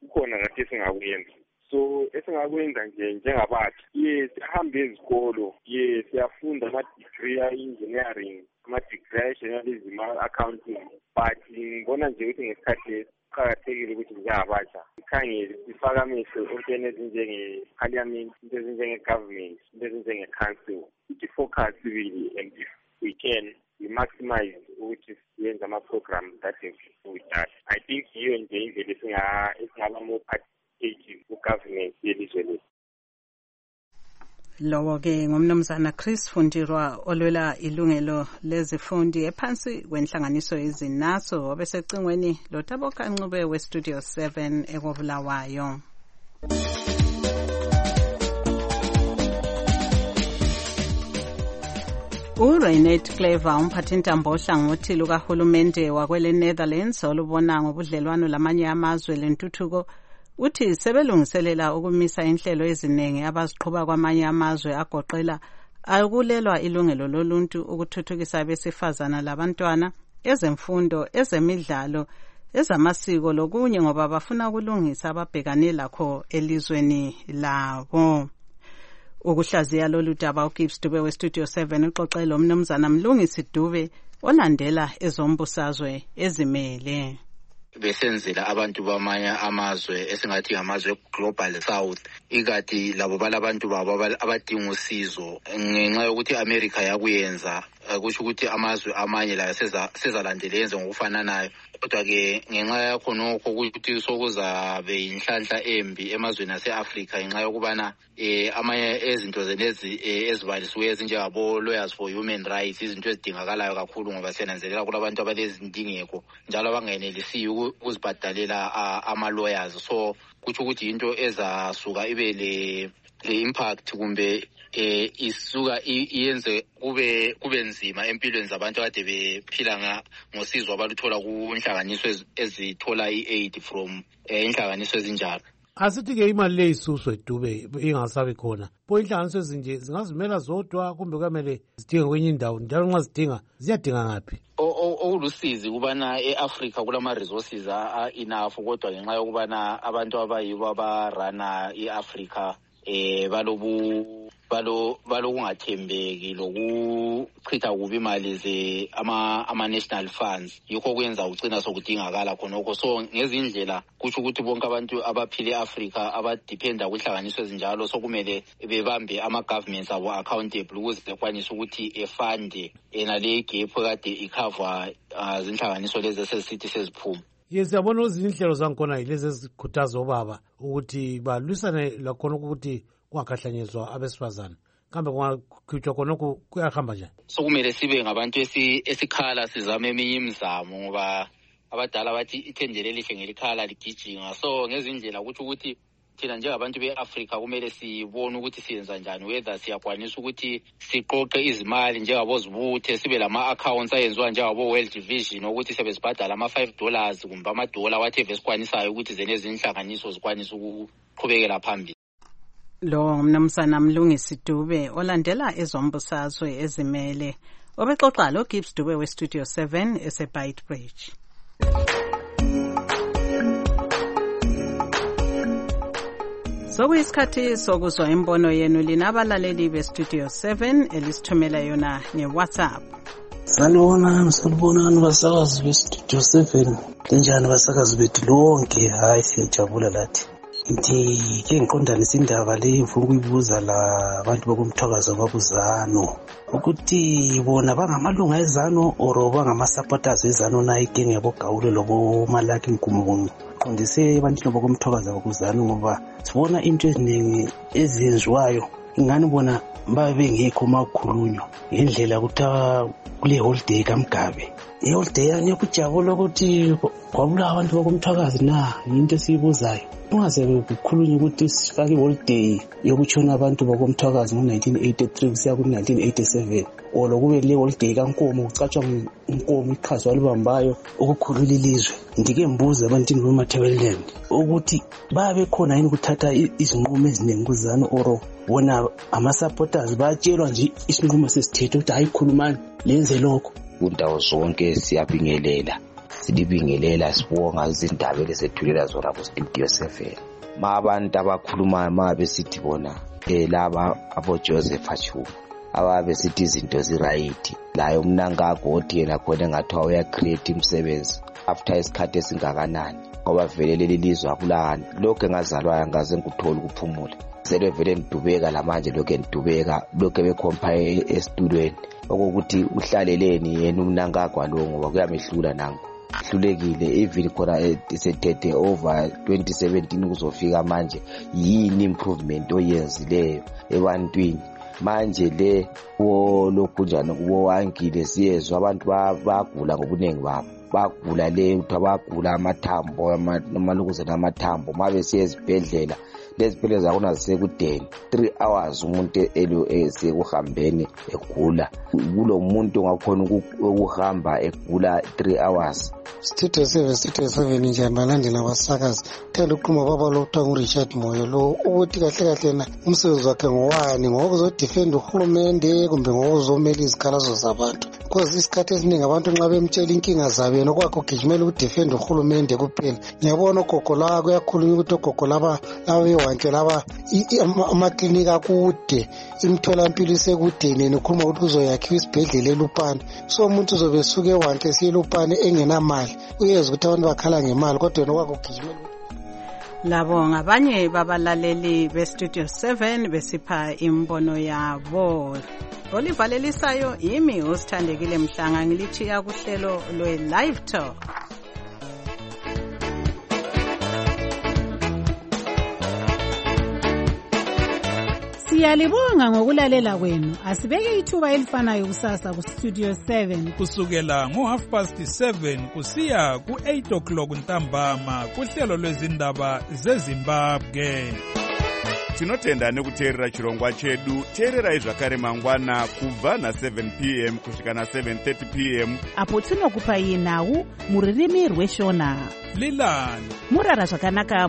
So esingakwenza nje njengabathi, yes sihambe ezikolo, yes siyafunda ama-degree engineering, ama-degree journalism, accounting, but ngibona nje ukuthi ngesikhathi kuqakathekile ukuthi njengabatsha sikhangele sifake amehlo entweni ezinjenge-parliament, into ezinjenge-government, into ezinjenge-council, ukuthi focus really, and if we can we maximize ukuthi siyenze ama-programs that have with us. I think yiyo nje indlela esingaba more participative ku-government yelizwe lethu. Lowo-ke ngumnumzana Chris Fundirwa olwela ilungelo lezifundi ephansi kwenhlanganiso yeZINASO obesecingweni loThabo Kancube weStudio 7 ekobulawayo. uReinhard Clever umphathintambo ohlangothi lukahulumende wakwele Netherlands olubona ngobudlelwano lamanye amazwe lentuthuko uthi sebelungiselela ukumisa inhlelo eziningi abaziqhuba kwamanye amazwe agoqela akulelwa ilungelo loluntu ukuthuthukisa abesifazana labantwana ezemfundo ezemidlalo ezamasiko lokunye ngoba bafuna ukulungisa ababhekane lakho elizweni labo. Ukuhlaziya lolu daba uGibbs Dube weStudio 7 uxoxela umnumzana Mlungisi Dube olandela ezombusazwe ezimele. Besenzela abantu bamanye amazwe esingathi ngamazwe global south ikati labo balabantu babo abadinga usizo ngenxa yokuthi America yakuyenza kusho ukuthi amazwe amanye la sezalandela yenze ngokufananayo kodwa ke ngenxa yakho nokho ukuthi sokuzabe inhlanhla embi emazweni aseAfrica ngenxa yokubana amanye ezinto zenezi ezibalisiwe ezinjengabo lawyers for human rights izinto ezidingakalayo kakhulu ngoba senanzelela kulabantu abalezindingeko njalo abangenelisiyo ukuzibhadalela ama-lawyers so kutsho ukuthi into ezasuka ibe le impact kumbe isuka iyenze kube nzima empilweni zabantu kade bephila ngosizo abaluthola kunhlanganiso ezithola i-aid from inhlanganiso ezinjalo. Asithi-ke imali le isuswe Dube ingasabi khona pho inhlanganiso ezinje zingazimela zodwa kumbe kwamele zidinga kwenye indawo njalo nxa zidinga ziyadinga ngaphi? Okulusizi kubana e-Africa kulama-resources enough kodwa ngenxa yokubana abantu abayibo abarana i-Africa balokungathembeki lokuchitha kubi imali ama-national funds yikho kwenza ugcina sokudingakala khonokho so ngezindlela kutsho ukuthi bonke abantu abaphila e-Africa abadiphenda kwinhlanganiso ezinjalo sokumele bebambe ama-governments abo accountable ukuze bekwanise ukuthi efande nale gap kade ikhava zinhlanganiso lezi esesithi seziphuma. Siyabona izinhlelo zankhona yilezi ezikhuthaza obaba ukuthi balwisane lakhona ukuthi kungakhahlanyezwa abesifazane kambe kungakhutshwa khonokho kuyahamba njani? Sokumele sibe ngabantu esikhala sizame eminye imizamo ngoba abadala bathi ithendele lihle ngelikhala ligijinga so ngezindlela kutsho ukuthi thina njengabantu be-Africa kumele sibone ukuthi siyenza njani whether siyakwanisa ukuthi siqoqe izimali njengabozibuthe sibe lama-accounts ayenziwa njengabo World Vision ukuthi sebezibhadala ama$5 kumbe ama-dollar whatever esikwanisayo ukuthi zenezi inhlanganiso zikwanise ukuqhubekela phambili. Lo umnumzana Mlungisi Dube olandela ezombusazwe ezimele obexoxa lo Gibbs Dube weStudio 7 eseBeitbridge. Sokuyisikhathi sokuzwa imbono yenu linabalaleli beStudio 7 elisithumela yona ngeWhatsApp. Salibonani basakazi beStudio 7. Linjani basakazi bethu lonke? Hayi siyajabula lathi. Ke ngiqondanisa indaba le ngifuna ukuyibuza la abantu bokumthwakazo babuzano ukuthi bona bangamalunga ezano or bangama-supporters ezano na igenge yabo Gawule lobo Malaki Nkumuni qondise abantu bokumthwakazo babuzano ngoba sibona into eziningi eziyenziwayo ingani bona babe bengekho makhulunyo ngendlela ukuthi kule holiday kaMgabe iholiday yani yokujabula ukuthi kwabula abantu bokumthwakazi na into esiyibuzayo ungaze kukhulunywa ukuthi sifake iholiday yokutshona abantu bokumthwakazi ngo-1983 kusiya ku-1987 olo kube le holiday kaNkomo kucatshwa uNkomo iqhaza walibambayo ukukhulula ilizwe. Ndike mbuza abantini bemathebeleland ukuthi babe khona yini ukuthatha izinqumo eziningi kuzano oro bona ama-supporters bayatshelwa nje isinqumo sesithethe ukuthi hayikhulumani lenze lokho. Kundawo zonke siyabingelela silibingelela sibonga izindaba esethulela zona kuStudio 7 abantu abakhuluma besithi bona laba aboJoseph Achuma ababesithi izinto ziright layo umnangagodi yena khona engathiwa uyacreate imisebenzi after isikhathi esingakanani ngoba vele leli lizwe akulani lokho engazalwayo ngaze ngikuthola ukuphumula sele vele ngidubeka lamanje lokho ngidubeka lokho becompare estudweni okokuthi uhlaleleni yena umnangagwa lo ngoba kuyamehlula nangu hlulekile even khona esethethe over 2017 kuzofika manje yini improvement oyenzileyo ebantwini manje le lokhunjana kubo wankile siyezwa abantu bagula ngobuningi babo bagula le ukuthi bagula amathambo amalukuzana namathambo mabe siye ezibhedlela lezibhedlela zakona zisekudeni 3 hours umuntu esekuhambeni egula kulo muntu ngakhona ukuhamba egula 3 hours. Studio 7 njani balandela abasakazi thela uqhuma baba lo kuthiwa nguRichard Moyo lo ukuthi kahle na umsebenzi wakhe ngowani ngokuzodefend uhulumende kumbe ngokuzomela izikhalazo zabantu because isikhathi esiningi abantu nxa bemtshela inkinga zabo yena okwakho ugijimela ukudefenda uhulumende kuphela. Ngiyabona ogogo laba kuyakhulunywa ukuthi ogogo laba bewanke laba amaklinika kude, imitholampilo isekudeni, ukhuluma ukuthi kuzoyakhiwa isibhedlela eLupane. So umuntu uzobe esuke ewanke siye eLupane engenamali, uyeza ukuthi abantu bakhala ngemali kodwa yena okwakho ugijimela. Labo ngabanye babalaleli beStudio 7 besipha imbono yabo. Olivalelisayo yimi usithandekile Mhlanga, ngilithiya kuhlelo lwe-Live Talk. Siyalibonga ngokulalela kwenu. Asibeke ithuba elifanayo kusasa kuStudio 7 kusukela ngo7:30 kusiya ku8 ntambama kuhlelo lwezindaba zeZimbabwe. Tinotenda nekuteerera chirongwa chedu. Teererai zvakare mangwana kubva na7 p.m. kusvika na7:30 p.m. apo tinokupai nhau muririmi rweshona. Lilani murara zvakanaka